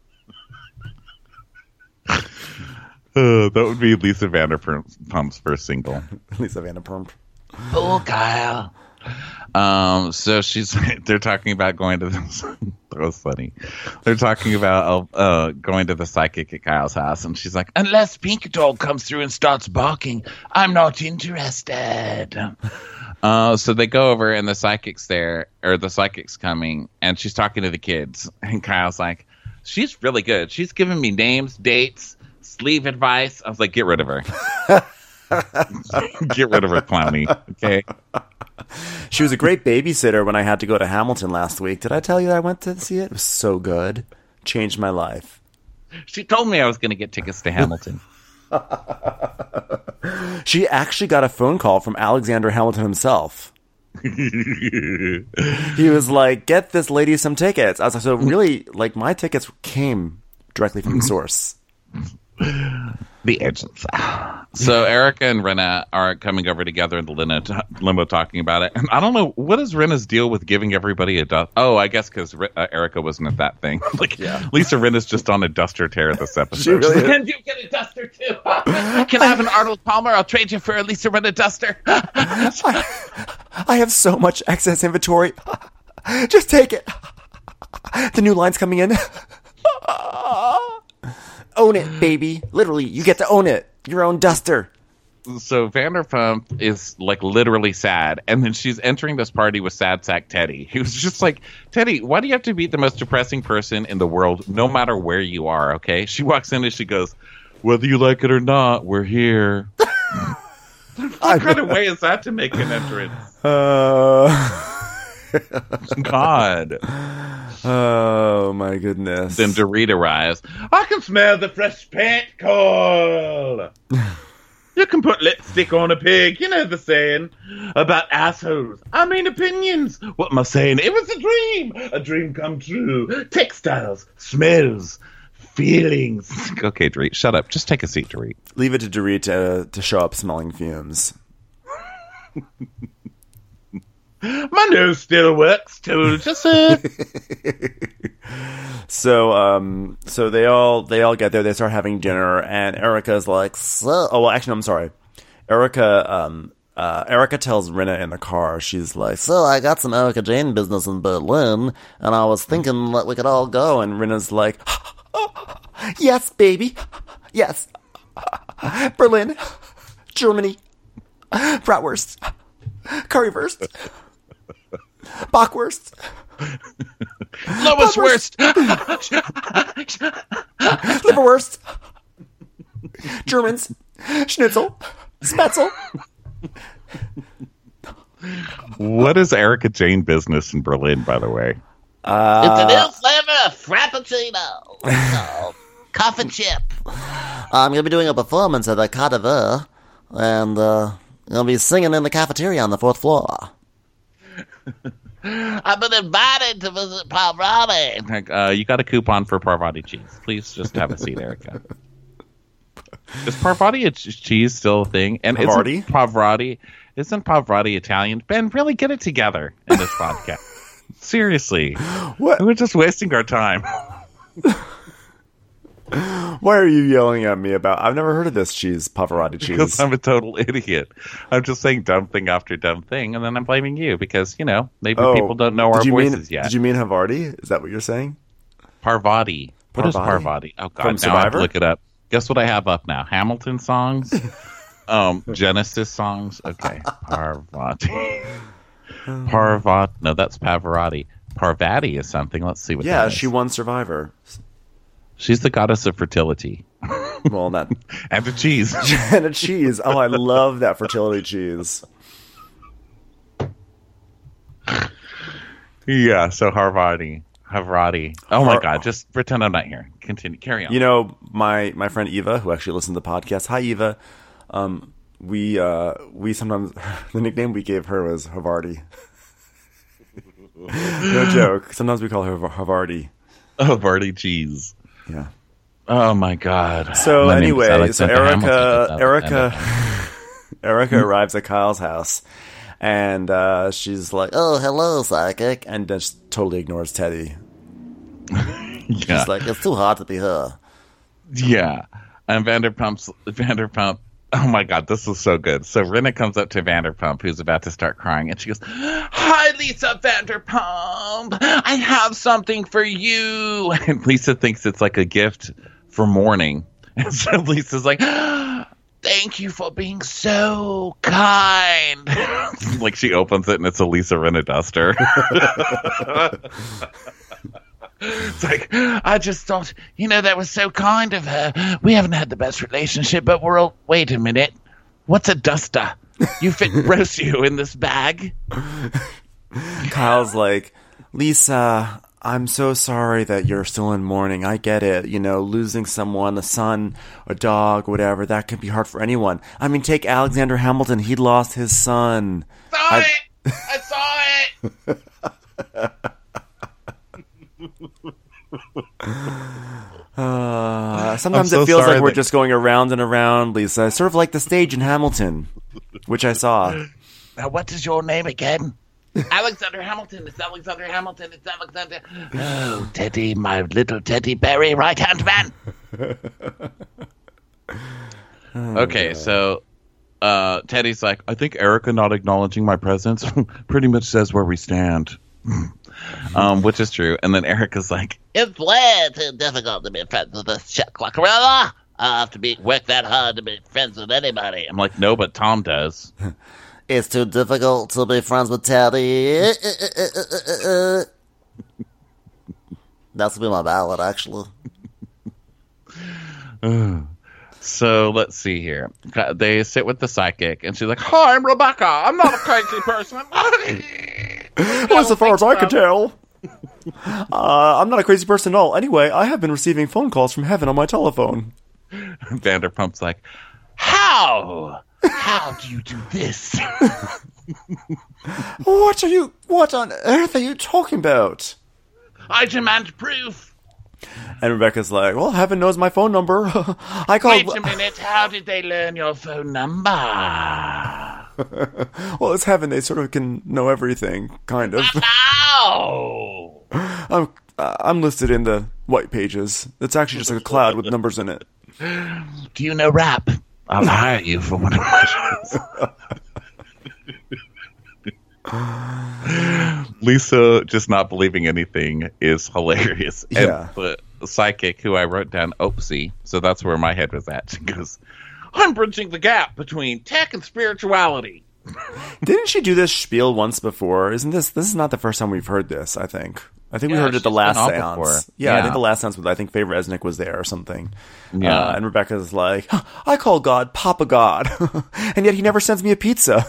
Uh, that would be Lisa Vanderpump's first single. Lisa Vanderpump. Oh, Kyle. Um, so she's they're talking about going to this. That was funny. They're talking about uh going to the psychic at Kyle's house, and she's like, Unless Pink Dog comes through and starts barking, I'm not interested. uh, so they go over, and the psychic's there, or the psychic's coming, and she's talking to the kids, and Kyle's like, she's really good. She's giving me names, dates, sleeve advice. I was like, get rid of her. Get rid of her, Clowny. Okay. She was a great babysitter when I had to go to Hamilton last week. Did I tell you that I went to see it? It was so good. Changed my life. She told me I was going to get tickets to Hamilton. She actually got a phone call from Alexander Hamilton himself. He was like, get this lady some tickets. I was like, so really, like, my tickets came directly from the source. The agents. So Erica and Rena are coming over together in the limo, t- limo talking about it. And I don't know, what is Rena's deal with giving everybody a dust? Oh, I guess because uh, Erica wasn't at that thing. Like, Yeah. Lisa Rena's just on a duster tear this episode. She really is. Can you get a duster too? Can I have an Arnold Palmer? I'll trade you for a Lisa Rinna duster. I have so much excess inventory. Just take it. The new line's coming in. Own it, baby. Literally, you get to own it. Your own duster. So Vanderpump is like literally sad, and then she's entering this party with Sad Sack Teddy. He was just like, Teddy, why do you have to be the most depressing person in the world, no matter where you are? Okay. She walks in and she goes, whether you like it or not, we're here. What kind of way is that to make an entrance? Uh... God. Oh my goodness. Then Dorit arrives. I can smell the fresh paint coal. You can put lipstick on a pig. You know the saying about assholes. I mean opinions. What am I saying? It was a dream. A dream come true. Textiles, smells, feelings. Okay, Dorit, shut up. Just take a seat, Dorit. Leave it to Dorit to, to show up smelling fumes. My nose still works too. Just uh... So, um, so they all they all get there. They start having dinner, and Erica's like, so, "Oh, well, actually, no, I'm sorry." Erica, um, uh, Erica tells Rinna in the car. She's like, "So I got some Erica Jane business in Berlin, and I was thinking that we could all go." And Rinna's like, oh, "Yes, baby, yes, Berlin, Germany, bratwurst, currywurst, bockwurst." Lowest worst. Liverwurst. Germans. Schnitzel. Spätzle. What is Erica Jane business in Berlin, by the way? Uh, It's a new flavor, Frappuccino. Oh, coffin chip. I'm going to be doing a performance at the Carte d'Ivoire, and uh, I'll be singing in the cafeteria on the fourth floor. I've been invited to visit Pavarotti. Uh, you got a coupon for Parvati cheese. Please just have a seat, Erica. Is Parvati a ch- cheese still a thing? And Pavarotti? isn't Pavarotti, isn't Pavarotti Italian? Ben, really get it together in this podcast. Seriously. What? We're just wasting our time. Why are you yelling at me about? I've never heard of this cheese, Pavarotti Because cheese. I'm a total idiot. I'm just saying dumb thing after dumb thing, and then I'm blaming you because, you know, maybe Oh, people don't know our did you voices mean, yet. Did you mean Havarti? Is that what you're saying? Parvati. What is Parvati? Parvati? Oh, God. From Now I have to Survivor? look it up. Guess what I have up now? Hamilton songs? um, Genesis songs? Okay. Parvati. Parvat. No, that's Pavarotti. Parvati is something. Let's see what Yeah, that is. she won Survivor. She's the goddess of fertility. Well, that And a cheese. and a cheese. Oh, I love that fertility cheese. Yeah, so Harvati. Havrati. Oh my Har- God! Just pretend I'm not here. Continue. Carry on. You know, my my friend Eva, who actually listens to the podcast. Hi, Eva. Um, we uh, we sometimes the nickname we gave her was Havarti. No joke. Sometimes we call her Havarti. Oh, Havarti cheese. Yeah. Oh my God. So My name is anyway, so Alexander Erica, Hamilton. Erica, Erica arrives at Kyle's house, and uh, she's like, Oh, hello, psychic. and just totally ignores Teddy. Yeah. It's like, it's too hard to be her. Yeah. And Vanderpump's Vanderpump. Oh my God, this is so good. So Rinna comes up to Vanderpump, who's about to start crying, and she goes, "Hi, Lisa Vanderpump. I have something for you." And Lisa thinks it's like a gift for mourning. And so Lisa's like, "Thank you for being so kind." Like she opens it and it's a Lisa Rinna duster. It's like, I just thought, you know, that was so kind of her. We haven't had the best relationship, but we're all... Wait a minute. What's a duster? You fit Rocio in this bag? Kyle's like, Lisa, I'm so sorry that you're still in mourning. I get it. You know, losing someone, a son, a dog, whatever, that can be hard for anyone. I mean, take Alexander Hamilton. He lost his son. Saw I- it. I saw it. Uh, sometimes I'm so it feels sorry like we're that- just going around and around, Lisa. Sort of like the stage in Hamilton, which I saw. Now, what is your name again? Alexander Hamilton. It's Alexander Hamilton. It's Alexander. Oh, Teddy, my little teddy berry right-hand man. Okay, so uh, Teddy's like, I think Erica not acknowledging my presence pretty much says where we stand. um, which is true. And then Erica's like, It's way too difficult to be friends with this chick like Rilla. I have to be work that hard to be friends with anybody. I'm like, no, but Tom does. It's too difficult to be friends with Teddy. That's gonna be my ballad, actually. So let's see here. They sit with the psychic, and she's like, "Hi, I'm Rebecca. I'm not a crazy person." Well, as far as I can tell, uh, I'm not a crazy person at all. Anyway, I have been receiving phone calls from heaven on my telephone. Vanderpump's like, How? How do you do this? What are you? What on earth are you talking about? I demand proof. And Rebecca's like, well, heaven knows my phone number. I called. Wait a minute. How did they learn your phone number? Well, it's heaven. They sort of can know everything, kind of. Ow! I'm uh, I'm listed in the white pages. It's actually just like a cloud with numbers in it. Do you know rap? I'll hire you for one of my shows. Lisa just not believing anything is hilarious. Yeah. And the psychic who I wrote down, Opsy, so that's where my head was at. She goes, I'm bridging the gap between tech and spirituality. Didn't she do this spiel once before? Isn't this this is not the first time we've heard this, I think. I think we Yeah, heard it at the she's last been on seance. before. Yeah, I Yeah. think the last seance was I think Favor Esnick was there or something. Yeah. Uh, and Rebecca's like, "Huh, I call God Papa God, and yet he never sends me a pizza.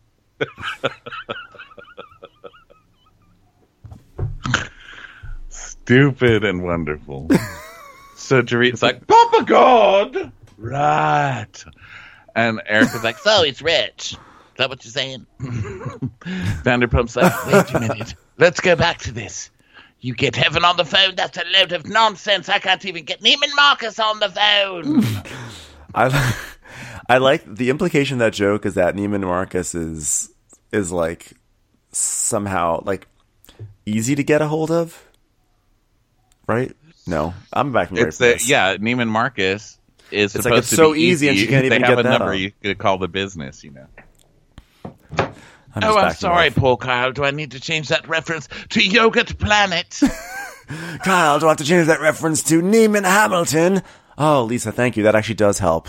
Stupid and wonderful. So Dorit's like, Papa God! Right. And Eric is like, So he's rich. Is that what you're saying? Vanderpump's like, Wait a minute. Let's go back to this. You get heaven on the phone. That's a load of nonsense. I can't even get Neiman Marcus on the phone. I I like the implication of that joke is that Neiman Marcus is is like somehow like easy to get a hold of, right? No, I'm back in it's right a, yeah, Neiman Marcus is It's supposed like it's to so be easy and she can't they even have get a that number on. you could call the business, you know. I'm just Oh, I'm backing sorry, off. Paul Kyle. Do I need to change that reference to Yogurt Planet? Kyle, do I have to change that reference to Neiman Hamilton? Oh, Lisa, thank you. That actually does help.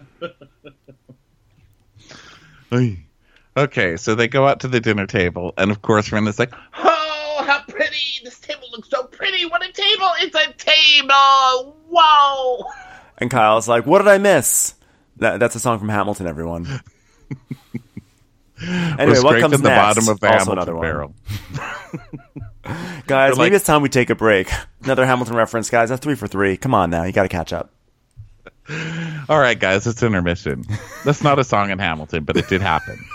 Okay, so they go out to the dinner table, and of course, Renna's like, Oh, how pretty. This table looks so pretty. What a table. It's a table. Whoa. And Kyle's like, what did I miss? That, that's a song from Hamilton, everyone. Anyway, "We're what comes scraping the next? bottom of the Also Hamilton another one. barrel." Guys, They're maybe like- it's time we take a break. Another Hamilton reference, guys. That's three for three. Come on now. You got to catch up. All right, guys, it's intermission. That's not a song in Hamilton, but it did happen.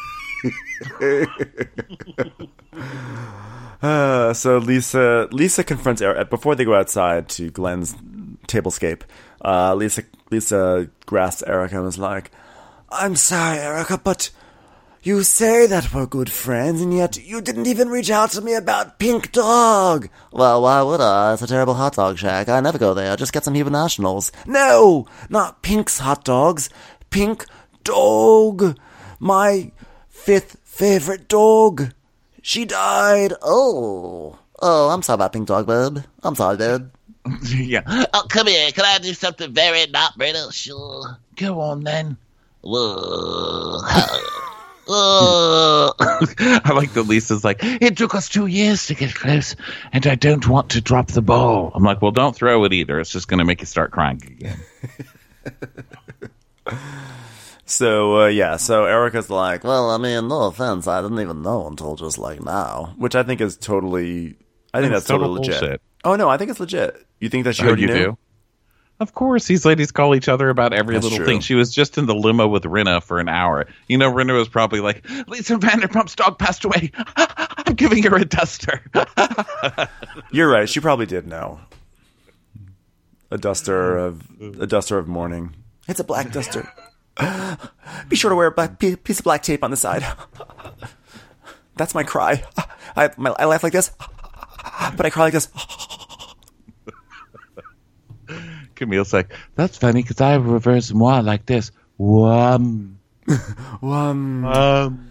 Uh, so Lisa Lisa confronts Eric before they go outside to Glenn's tablescape. Uh, Lisa Lisa grasps Erica and was like, "I'm sorry, Erica, but you say that we're good friends, and yet you didn't even reach out to me about Pink Dog." Well, why would I? It's a terrible hot dog shack. I never go there. Just get some Human Nationals. No, not Pink's hot dogs. Pink Dog, my fifth favorite dog. She died. Oh. Oh, I'm sorry about Pink Dog, babe. I'm sorry, babe. Yeah. Oh, come here. Can I do something very not British? Sure. Go on, then. Whoa. Oh. I like that Lisa's like, it took us two years to get close, and I don't want to drop the ball. I'm like, well, don't throw it either. It's just going to make you start crying again. So uh, yeah, so Erica's like, Well, I mean, no offense. I didn't even know until just like now. which I think is totally. I think It's that's totally total legit. bullshit. Oh no, I think it's legit. You think that she Oh, already you knew? do? Of course, these ladies call each other about every That's little true. thing. She was just in the limo with Rinna for an hour. You know, Rinna was probably like, Lisa Vanderpump's dog passed away. I'm giving her a duster. You're right. She probably did know. A duster of a duster of mourning. It's a black duster. Be sure to wear a black, p- piece of black tape on the side. That's my cry. I, my, I laugh like this, but I cry like this. Camille's like, that's funny because I reverse moi like this. Wham. Um,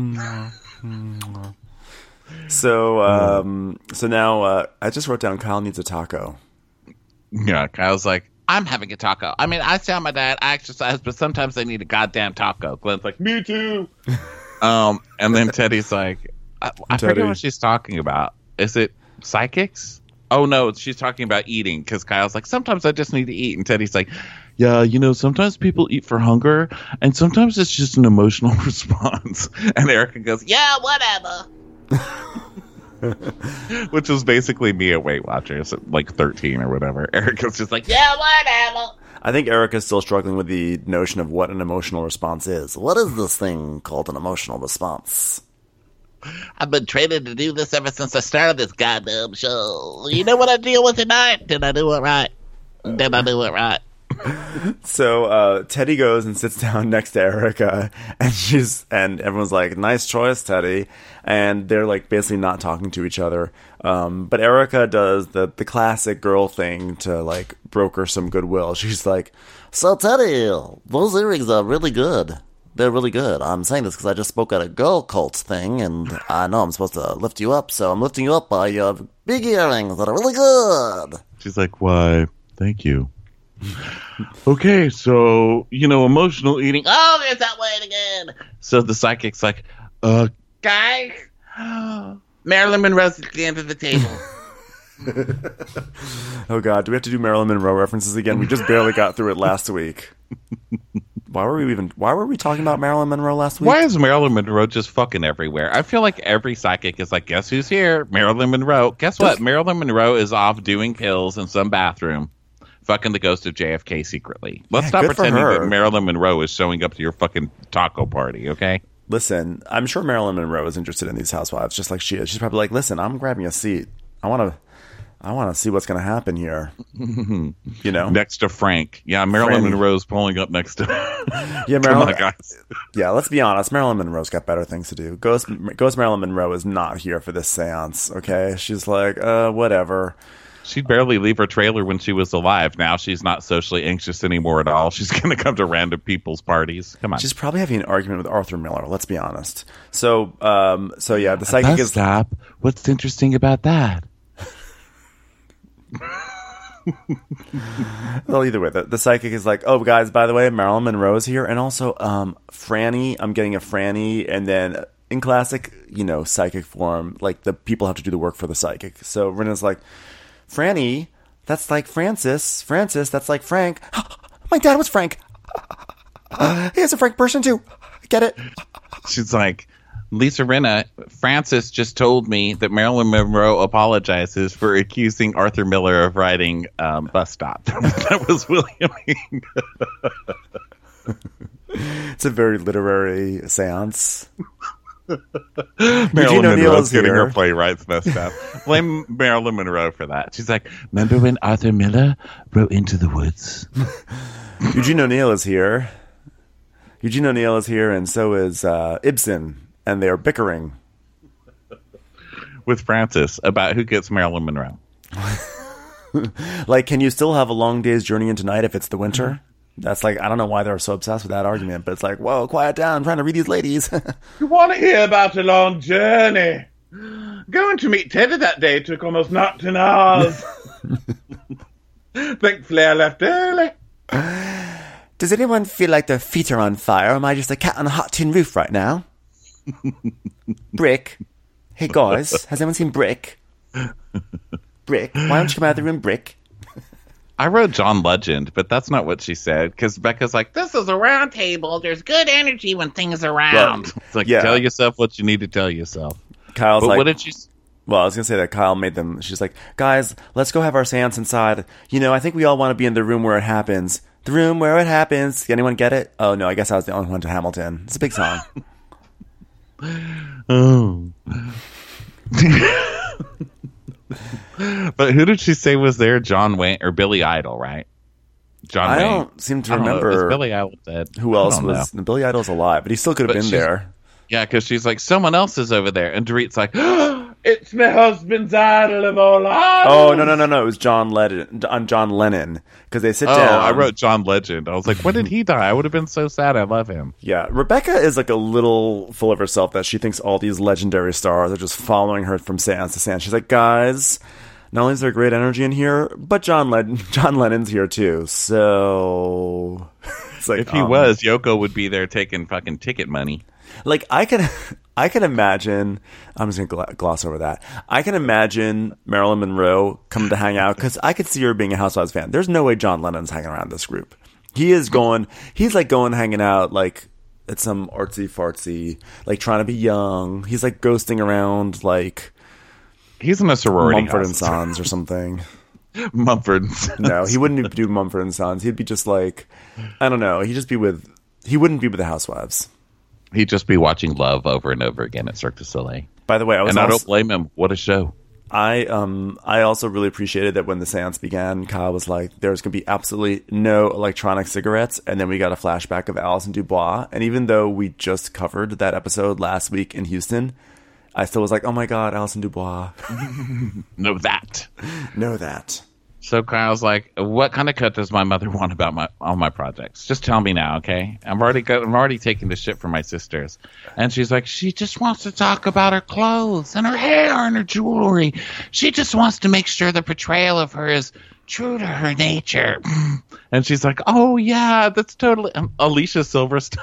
so, um, so now uh, I just wrote down Kyle needs a taco. Yeah, Kyle's like, I'm having a taco. I mean, I tell my dad I exercise, but sometimes I need a goddamn taco. Glenn's like, me too. um, and then Teddy's like, I, I Teddy. forget what she's talking about. Is it psychics? Oh no, she's talking about eating because Kyle's like, sometimes I just need to eat, and Teddy's like, yeah, you know, sometimes people eat for hunger, and sometimes it's just an emotional response. And Erica goes, yeah, Yeah, whatever. which was basically me at Weight Watchers at like thirteen or whatever. Erica's just like, Yeah, whatever. I think Erica's still struggling with the notion of what an emotional response is. What is this thing called an emotional response? I've been training to do this ever since I started this goddamn show. You know what I deal with tonight? Did I do it right? Did I do it right? So uh, Teddy goes and sits down next to Erica, and she's and everyone's like, "Nice choice, Teddy." And they're like basically not talking to each other. Um, but Erica does the the classic girl thing to like broker some goodwill. She's like, So, Teddy, those earrings are really good. They're really good. I'm saying this because I just spoke at a girl cult thing, and I know I'm supposed to lift you up, so I'm lifting you up by your big earrings that are really good. She's like, why, thank you. Okay, so, you know, emotional eating. Oh, there's that word again. So the psychic's like, uh, Guys, Marilyn Monroe's at the end of the table. "Oh God, do we have to do Marilyn Monroe references again? We just barely got through it last week." Why were we even? Why were we talking about Marilyn Monroe last week? why is Marilyn Monroe just fucking everywhere? I feel like every psychic is like, guess who's here? Marilyn Monroe. Guess what? Marilyn Monroe is off doing pills in some bathroom, fucking the ghost of J F K secretly. Let's Yeah, stop good for pretending her. that Marilyn Monroe is showing up to your fucking taco party, okay? Listen, I'm sure Marilyn Monroe is interested in these housewives, just like she is. She's probably like, "Listen, I'm grabbing a seat. I want to, I want to see what's going to happen here." You know, Next to Frank. Yeah, Marilyn Franny. Monroe's pulling up next to yeah, Come Marilyn. on, guys. Yeah, let's be honest. Marilyn Monroe's got better things to do. Ghost, Ghost Marilyn Monroe is not here for this seance. Okay, she's like, uh, whatever. She'd barely leave her trailer when she was alive. Now she's not socially anxious anymore at all. She's going to come to random people's parties. Come on. She's probably having an argument with Arthur Miller. Let's be honest. So, um, so yeah, the psychic is. stop. What's interesting about that? Well, either way, the, the psychic is like, "Oh, guys, by the way, Marilyn Monroe's here, and also, um, Franny. I'm getting a Franny, and then in classic, you know, psychic form, like the people have to do the work for the psychic. So Rena's like, Franny, that's like Francis. Francis, that's like Frank. My dad was Frank. He has a Frank person too. Get it?" She's like, Lisa Rinna, Francis just told me that Marilyn Monroe apologizes for accusing Arthur Miller of writing um, Bus Stop. That was William. It's a very literary seance. Marilyn O'Neill Monroe's is getting here. her playwrights messed up. Blame Marilyn Monroe for that. She's like, remember when Arthur Miller wrote Into the Woods? Eugene O'Neill is here. Eugene O'Neill is here, and so is uh, Ibsen, and they're bickering. With Francis about who gets Marilyn Monroe. Like, can you still have a long day's journey into night if it's the winter? That's like, I don't know why they're so obsessed with that argument, but it's like, whoa, quiet down, I'm trying to read these ladies. You want to hear about a long journey? Going to meet Teddy that day took almost nineteen hours. Thankfully, I left early. Does anyone feel like their feet are on fire? Or am I just a cat on a hot tin roof right now? Brick. Hey, guys, has anyone seen Brick? Brick. Why don't you come out of the room, Brick? I wrote John Legend, but that's not what she said, because Becca's like, This is a round table. There's good energy when things are round. it's like, Yeah. tell yourself what you need to tell yourself. Kyle's But like, what did she... s- well, I was going to say that Kyle made them, she's like, guys, let's go have our seance inside. You know, I think we all want to be in the room where it happens. The room where it happens. Anyone get it? Oh, no, I guess I was the only one to Hamilton. It's a big song. Oh. But who did she say was there? John Wayne or Billy Idol, right? John I Wayne. don't seem to I don't know. remember Is Billy Idol dead? who I else don't was. know. Billy Idol's alive, but he still could have But been she's- there. Yeah, because she's like, someone else is over there. And Dorit's like, It's my husband's idol of all idols. Oh, no, no, no, no. It was John Lennon. On John Lennon. Because they sit oh, down. I wrote John Legend. I was like, when did he die? I would have been so sad. I love him. Yeah, Rebecca is like a little full of herself that she thinks all these legendary stars are just following her from seance to seance. She's like, guys, not only is there great energy in here, but John Len- John Lennon's here too. So it's like, If he um, was, Yoko would be there taking fucking ticket money. like, I can, I can imagine. I'm just gonna gl- gloss over that. I can imagine Marilyn Monroe coming to hang out because I could see her being a Housewives fan. There's no way John Lennon's hanging around this group. He is going. He's like going hanging out like at some artsy fartsy, like trying to be young. He's like ghosting around like He's in a sorority Mumford and house. Sons or something. Mumford and Sons. No, he wouldn't do Mumford and Sons. He'd be just like, I don't know. He'd just be with. He wouldn't be with the Housewives. He'd just be watching Love over and over again at Cirque du Soleil. By the way, I was and also, I don't blame him. What a show! I um I also really appreciated that when the seance began, Kyle was like, "There's going to be absolutely no electronic cigarettes," and then we got a flashback of Alison Dubois. And even though we just covered that episode last week in Houston, I still was like, "Oh my God, Alison Dubois!" Know that. Know that. So Kyle's like, "What kind of cut does my mother want about my all my projects? Just tell me now, okay? I'm already got, I'm already taking the shit from my sisters." And she's like, "She just wants to talk about her clothes and her hair and her jewelry. She just wants to make sure the portrayal of her is true to her nature." And she's like, "Oh yeah, that's totally um, Alicia Silverstone."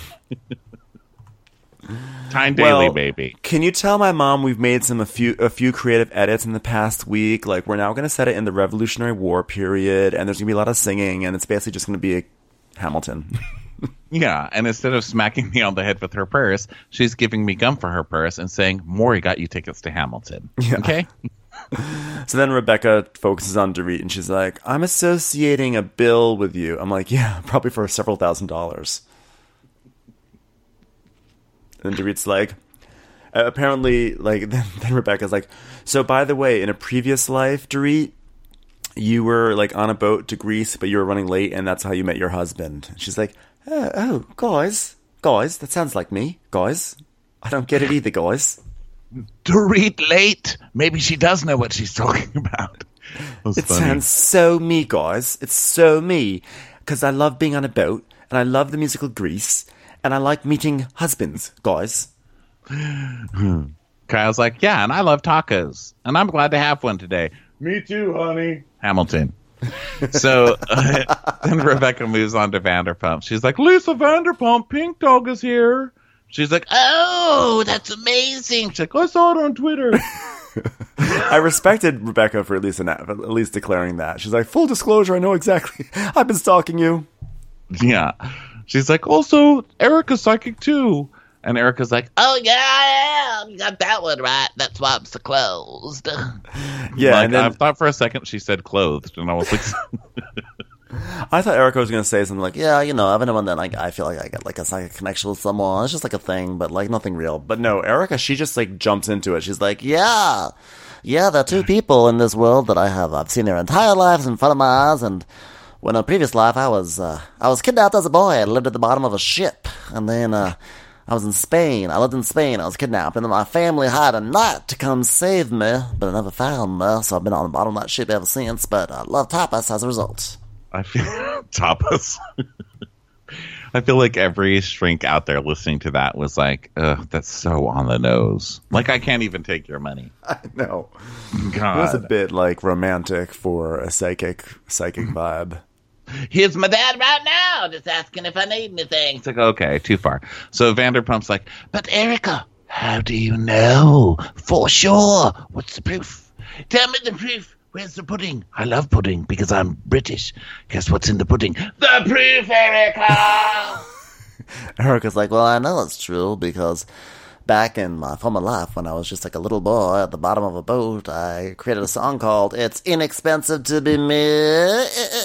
Tyne Daly, Well, baby. Can you tell my mom we've made some a few a few creative edits in the past week? Like, we're now going to set it in the Revolutionary War period, and there's going to be a lot of singing, and it's basically just going to be a Hamilton. Yeah, and instead of smacking me on the head with her purse, she's giving me gum for her purse and saying, "Maury got you tickets to Hamilton." Yeah. Okay? So then Rebecca focuses on Dorit, and she's like, "I'm associating a bill with you." I'm like, "Yeah, probably for several thousand dollars." And Dorit's like, uh, apparently, like, then, then Rebecca's like, "So by the way, in a previous life, Dorit, you were like on a boat to Greece, but you were running late, and that's how you met your husband." And she's like, oh, "Oh, guys, guys, that sounds like me, guys. I don't get it either, guys." Dorit late. Maybe she does know what she's talking about. It sounds so me, guys. It's so me. Because I love being on a boat, and I love the musical Grease, and I like meeting husbands, guys. Kyle's like, "Yeah, and I love tacos, and I'm glad to have one today." Me too, honey. Hamilton. So uh, then Rebecca moves on to Vanderpump. She's like, "Lisa Vanderpump, Pink Dog is here." She's like, "Oh, that's amazing." She's like, "I saw it on Twitter." I respected Rebecca for at least, an, at least declaring that. She's like, "Full disclosure, I know exactly. I've been stalking you." Yeah. She's like, "Also, Erica's psychic too." And Erica's like, Oh, yeah, I am. You got that one right. That's why I'm so closed. Yeah, like, and then I thought for a second she said clothed, and I was like, I thought Erica was going to say something like, Yeah, you know, every now and then I, I feel like I get like a psychic connection with someone. It's just like a thing, but like nothing real. but no, Erica, she just like jumps into it. She's like, Yeah, yeah, there are two people in this world that I have. I've seen their entire lives in front of my eyes, and when in a previous life I was uh, I was kidnapped as a boy. I lived at the bottom of a ship, and then uh, I was in Spain. I lived in Spain. I was kidnapped, and then my family hired a knight to come save me, but I never found me, so I've been on the bottom of that ship ever since. But I love tapas as a result. I feel tapas. I feel like every shrink out there listening to that was like, "Ugh, that's so on the nose." Like, I can't even take your money. I know. God. It was a bit like romantic for a psychic psychic vibe. Here's my dad right now, just asking if I need anything. It's like, okay, too far. So Vanderpump's like, But Erica, how do you know? For sure. What's the proof? Tell me the proof. Where's the pudding? I love pudding because I'm British. Guess what's in the pudding? The proof, Erica! Erica's like, well, I know it's true because back in my former life when I was just like a little boy at the bottom of a boat, I created a song called It's Inexpensive to Be Me.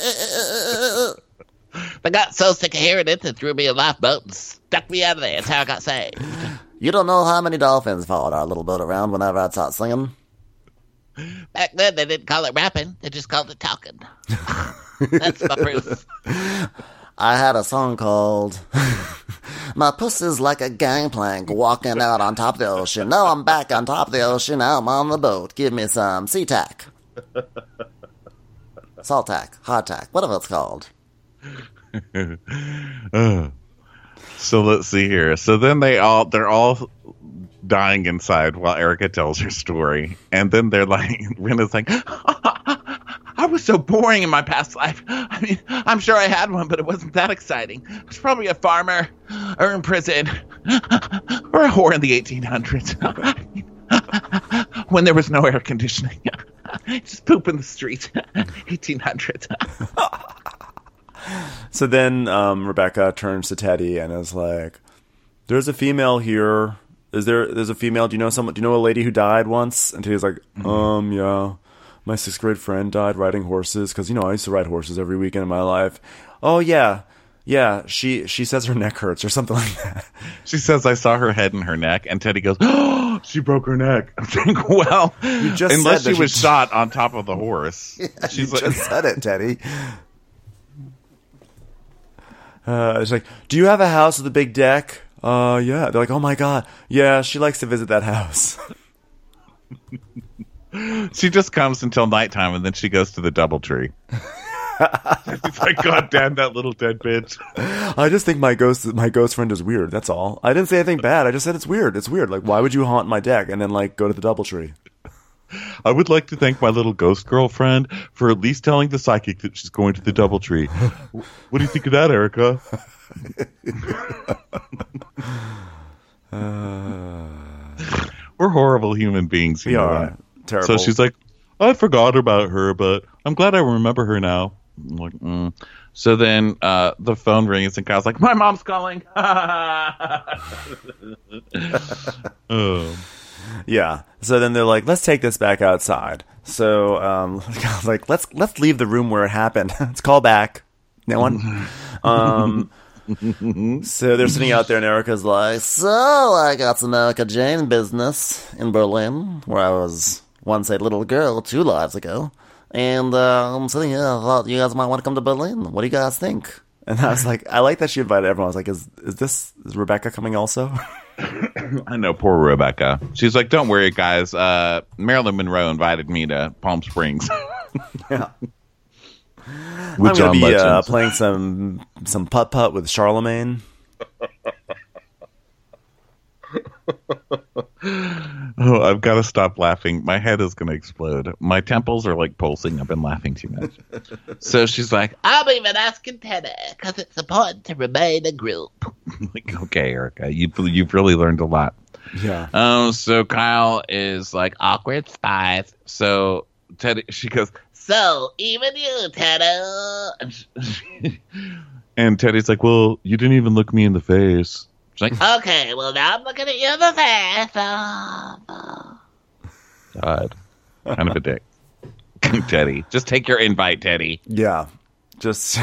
I got so sick of hearing it, they threw me a lifeboat and stuck me out of there. That's how I got saved. You don't know how many dolphins followed our little boat around whenever I'd start singing. Back then, they didn't call it rapping. They just called it talking. That's my proof. I had a song called My Pussy's Like a Gangplank Walking Out on Top of the Ocean. Now I'm back on top of the ocean. Now I'm on the boat. Give me some sea-tack. Salt tack, hard tack, whatever it's called. uh, so let's see here. So then they all, they're all dying inside while Erica tells her story. And then they're like, Rena's like, I was so boring in my past life. I mean, I'm sure I had one, but it wasn't that exciting. I was probably a farmer, or in prison, or a whore in the eighteen hundreds. When there was no air conditioning. Just poop in the street. eighteen hundreds. So then um, Rebecca turns to Teddy and is like, "There's a female here. Is there? There's a female. Do you know someone? Do you know a lady who died once?" And Teddy's like, "Um, yeah, my sixth grade friend died riding horses, because, you know, I used to ride horses every weekend in my life. Oh, yeah. Yeah, she she says her neck hurts or something like that. She says, I saw her head and her neck. And Teddy goes, oh, she broke her neck. I'm thinking, well, You just unless said she that was she- shot on top of the horse. Yeah, She's you like, just said it, Teddy. Uh, it's like, do you have a house with a big deck? Uh, yeah. They're like, oh my god, yeah, she likes to visit that house. she just comes until nighttime, and then she goes to the DoubleTree. It's like, God damn that little dead bitch. I just think my ghost, my ghost friend is weird. That's all. I didn't say anything bad. I just said it's weird. It's weird. Like, why would you haunt my deck and then like go to the DoubleTree? I would like to thank my little ghost girlfriend for at least telling the psychic that she's going to the DoubleTree. What do you think of that, Erica? uh, We're horrible human beings. You we know are that. terrible. So she's like, I forgot about her, but I'm glad I remember her now. I'm like, mm. So then uh, the phone rings, and Kyle's like, my mom's calling. oh. Yeah. So then they're like, let's take this back outside. So um, I was like, let's let's leave the room where it happened. Let's call back. No one. um, so they're sitting out there, and Erica's like, So, I got some Erica Jane business in Berlin, where I was once a little girl two lives ago. And uh, I'm sitting here, I thought you guys might want to come to Berlin. What do you guys think? and I was like, I like that she invited everyone. I was like, is is this is Rebecca coming also? I know, poor Rebecca. She's like, don't worry, guys. Uh, Marilyn Monroe invited me to Palm Springs. Yeah. With I'm going John to be uh, Legend. playing some some putt putt with Charlemagne. Oh, I've got to stop laughing. My head is going to explode. My temples are like pulsing. I've been laughing too much. So she's like, I'm even asking Teddy because it's important to remain a group. like, okay, Erica, you've, you've really learned a lot. Yeah. Um, so Kyle is like, awkward spies. So Teddy, she goes, So, even you, Teddy. and, she, and Teddy's like, well, you didn't even look me in the face. She's like, Okay, well, now I'm looking at you in the face. Oh. God, kind of a dick. Teddy, just take your invite, Teddy. Yeah. Just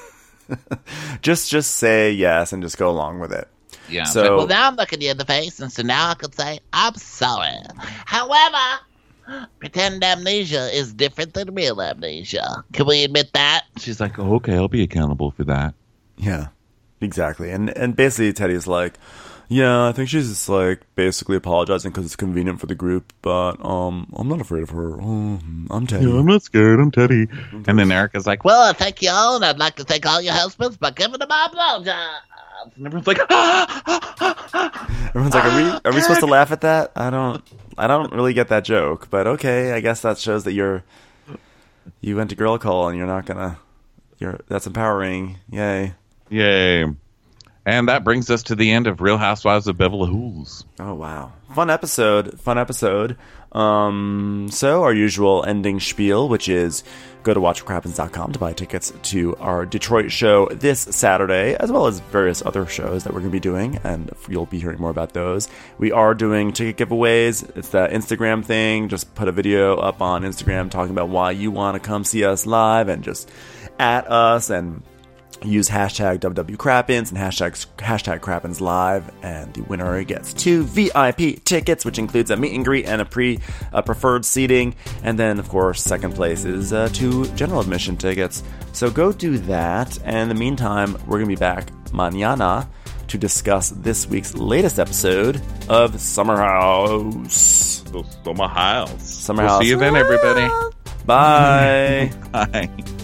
just just say yes and just go along with it. Yeah. So Well, now I'm looking you in the face, and so now I can say, I'm sorry. However, pretend amnesia is different than real amnesia. Can we admit that? she's like, oh, okay, I'll be accountable for that. yeah. Exactly. And and basically Teddy's like, yeah, I think she's just like basically apologizing because it's convenient for the group, but um, I'm not afraid of her. Oh, I'm Teddy. Yeah, I'm not scared. I'm Teddy. And then Erica's like, well, Well, I thank you all, and I'd like to thank all your husbands by giving them our blowjobs. and everyone's like, Everyone's like, are we are we supposed to laugh at that? I don't I don't really get that joke, but okay, I guess that shows that you're you went to girl call and you're not gonna you're that's empowering. Yay. yay. And that brings us to the end of Real Housewives of Beverly Hills. Oh wow. Fun episode. Fun episode. Um so our usual ending spiel, which is go to watch what crappens dot com to buy tickets to our Detroit show this Saturday, as well as various other shows that we're going to be doing, and you'll be hearing more about those. We are doing ticket giveaways. It's that Instagram thing. Just put a video up on Instagram talking about why you want to come see us live, and just at us and use hashtag W W Crappens and hashtag hashtag Crappens Live, and the winner gets two V I P tickets, which includes a meet and greet and a pre uh, preferred seating, and then of course second place is uh, two general admission tickets. So go do that. And in the meantime, we're gonna be back mañana to discuss this week's latest episode of Summer House. Summer House. Summer We'll House. see you then, everybody. Bye. Bye.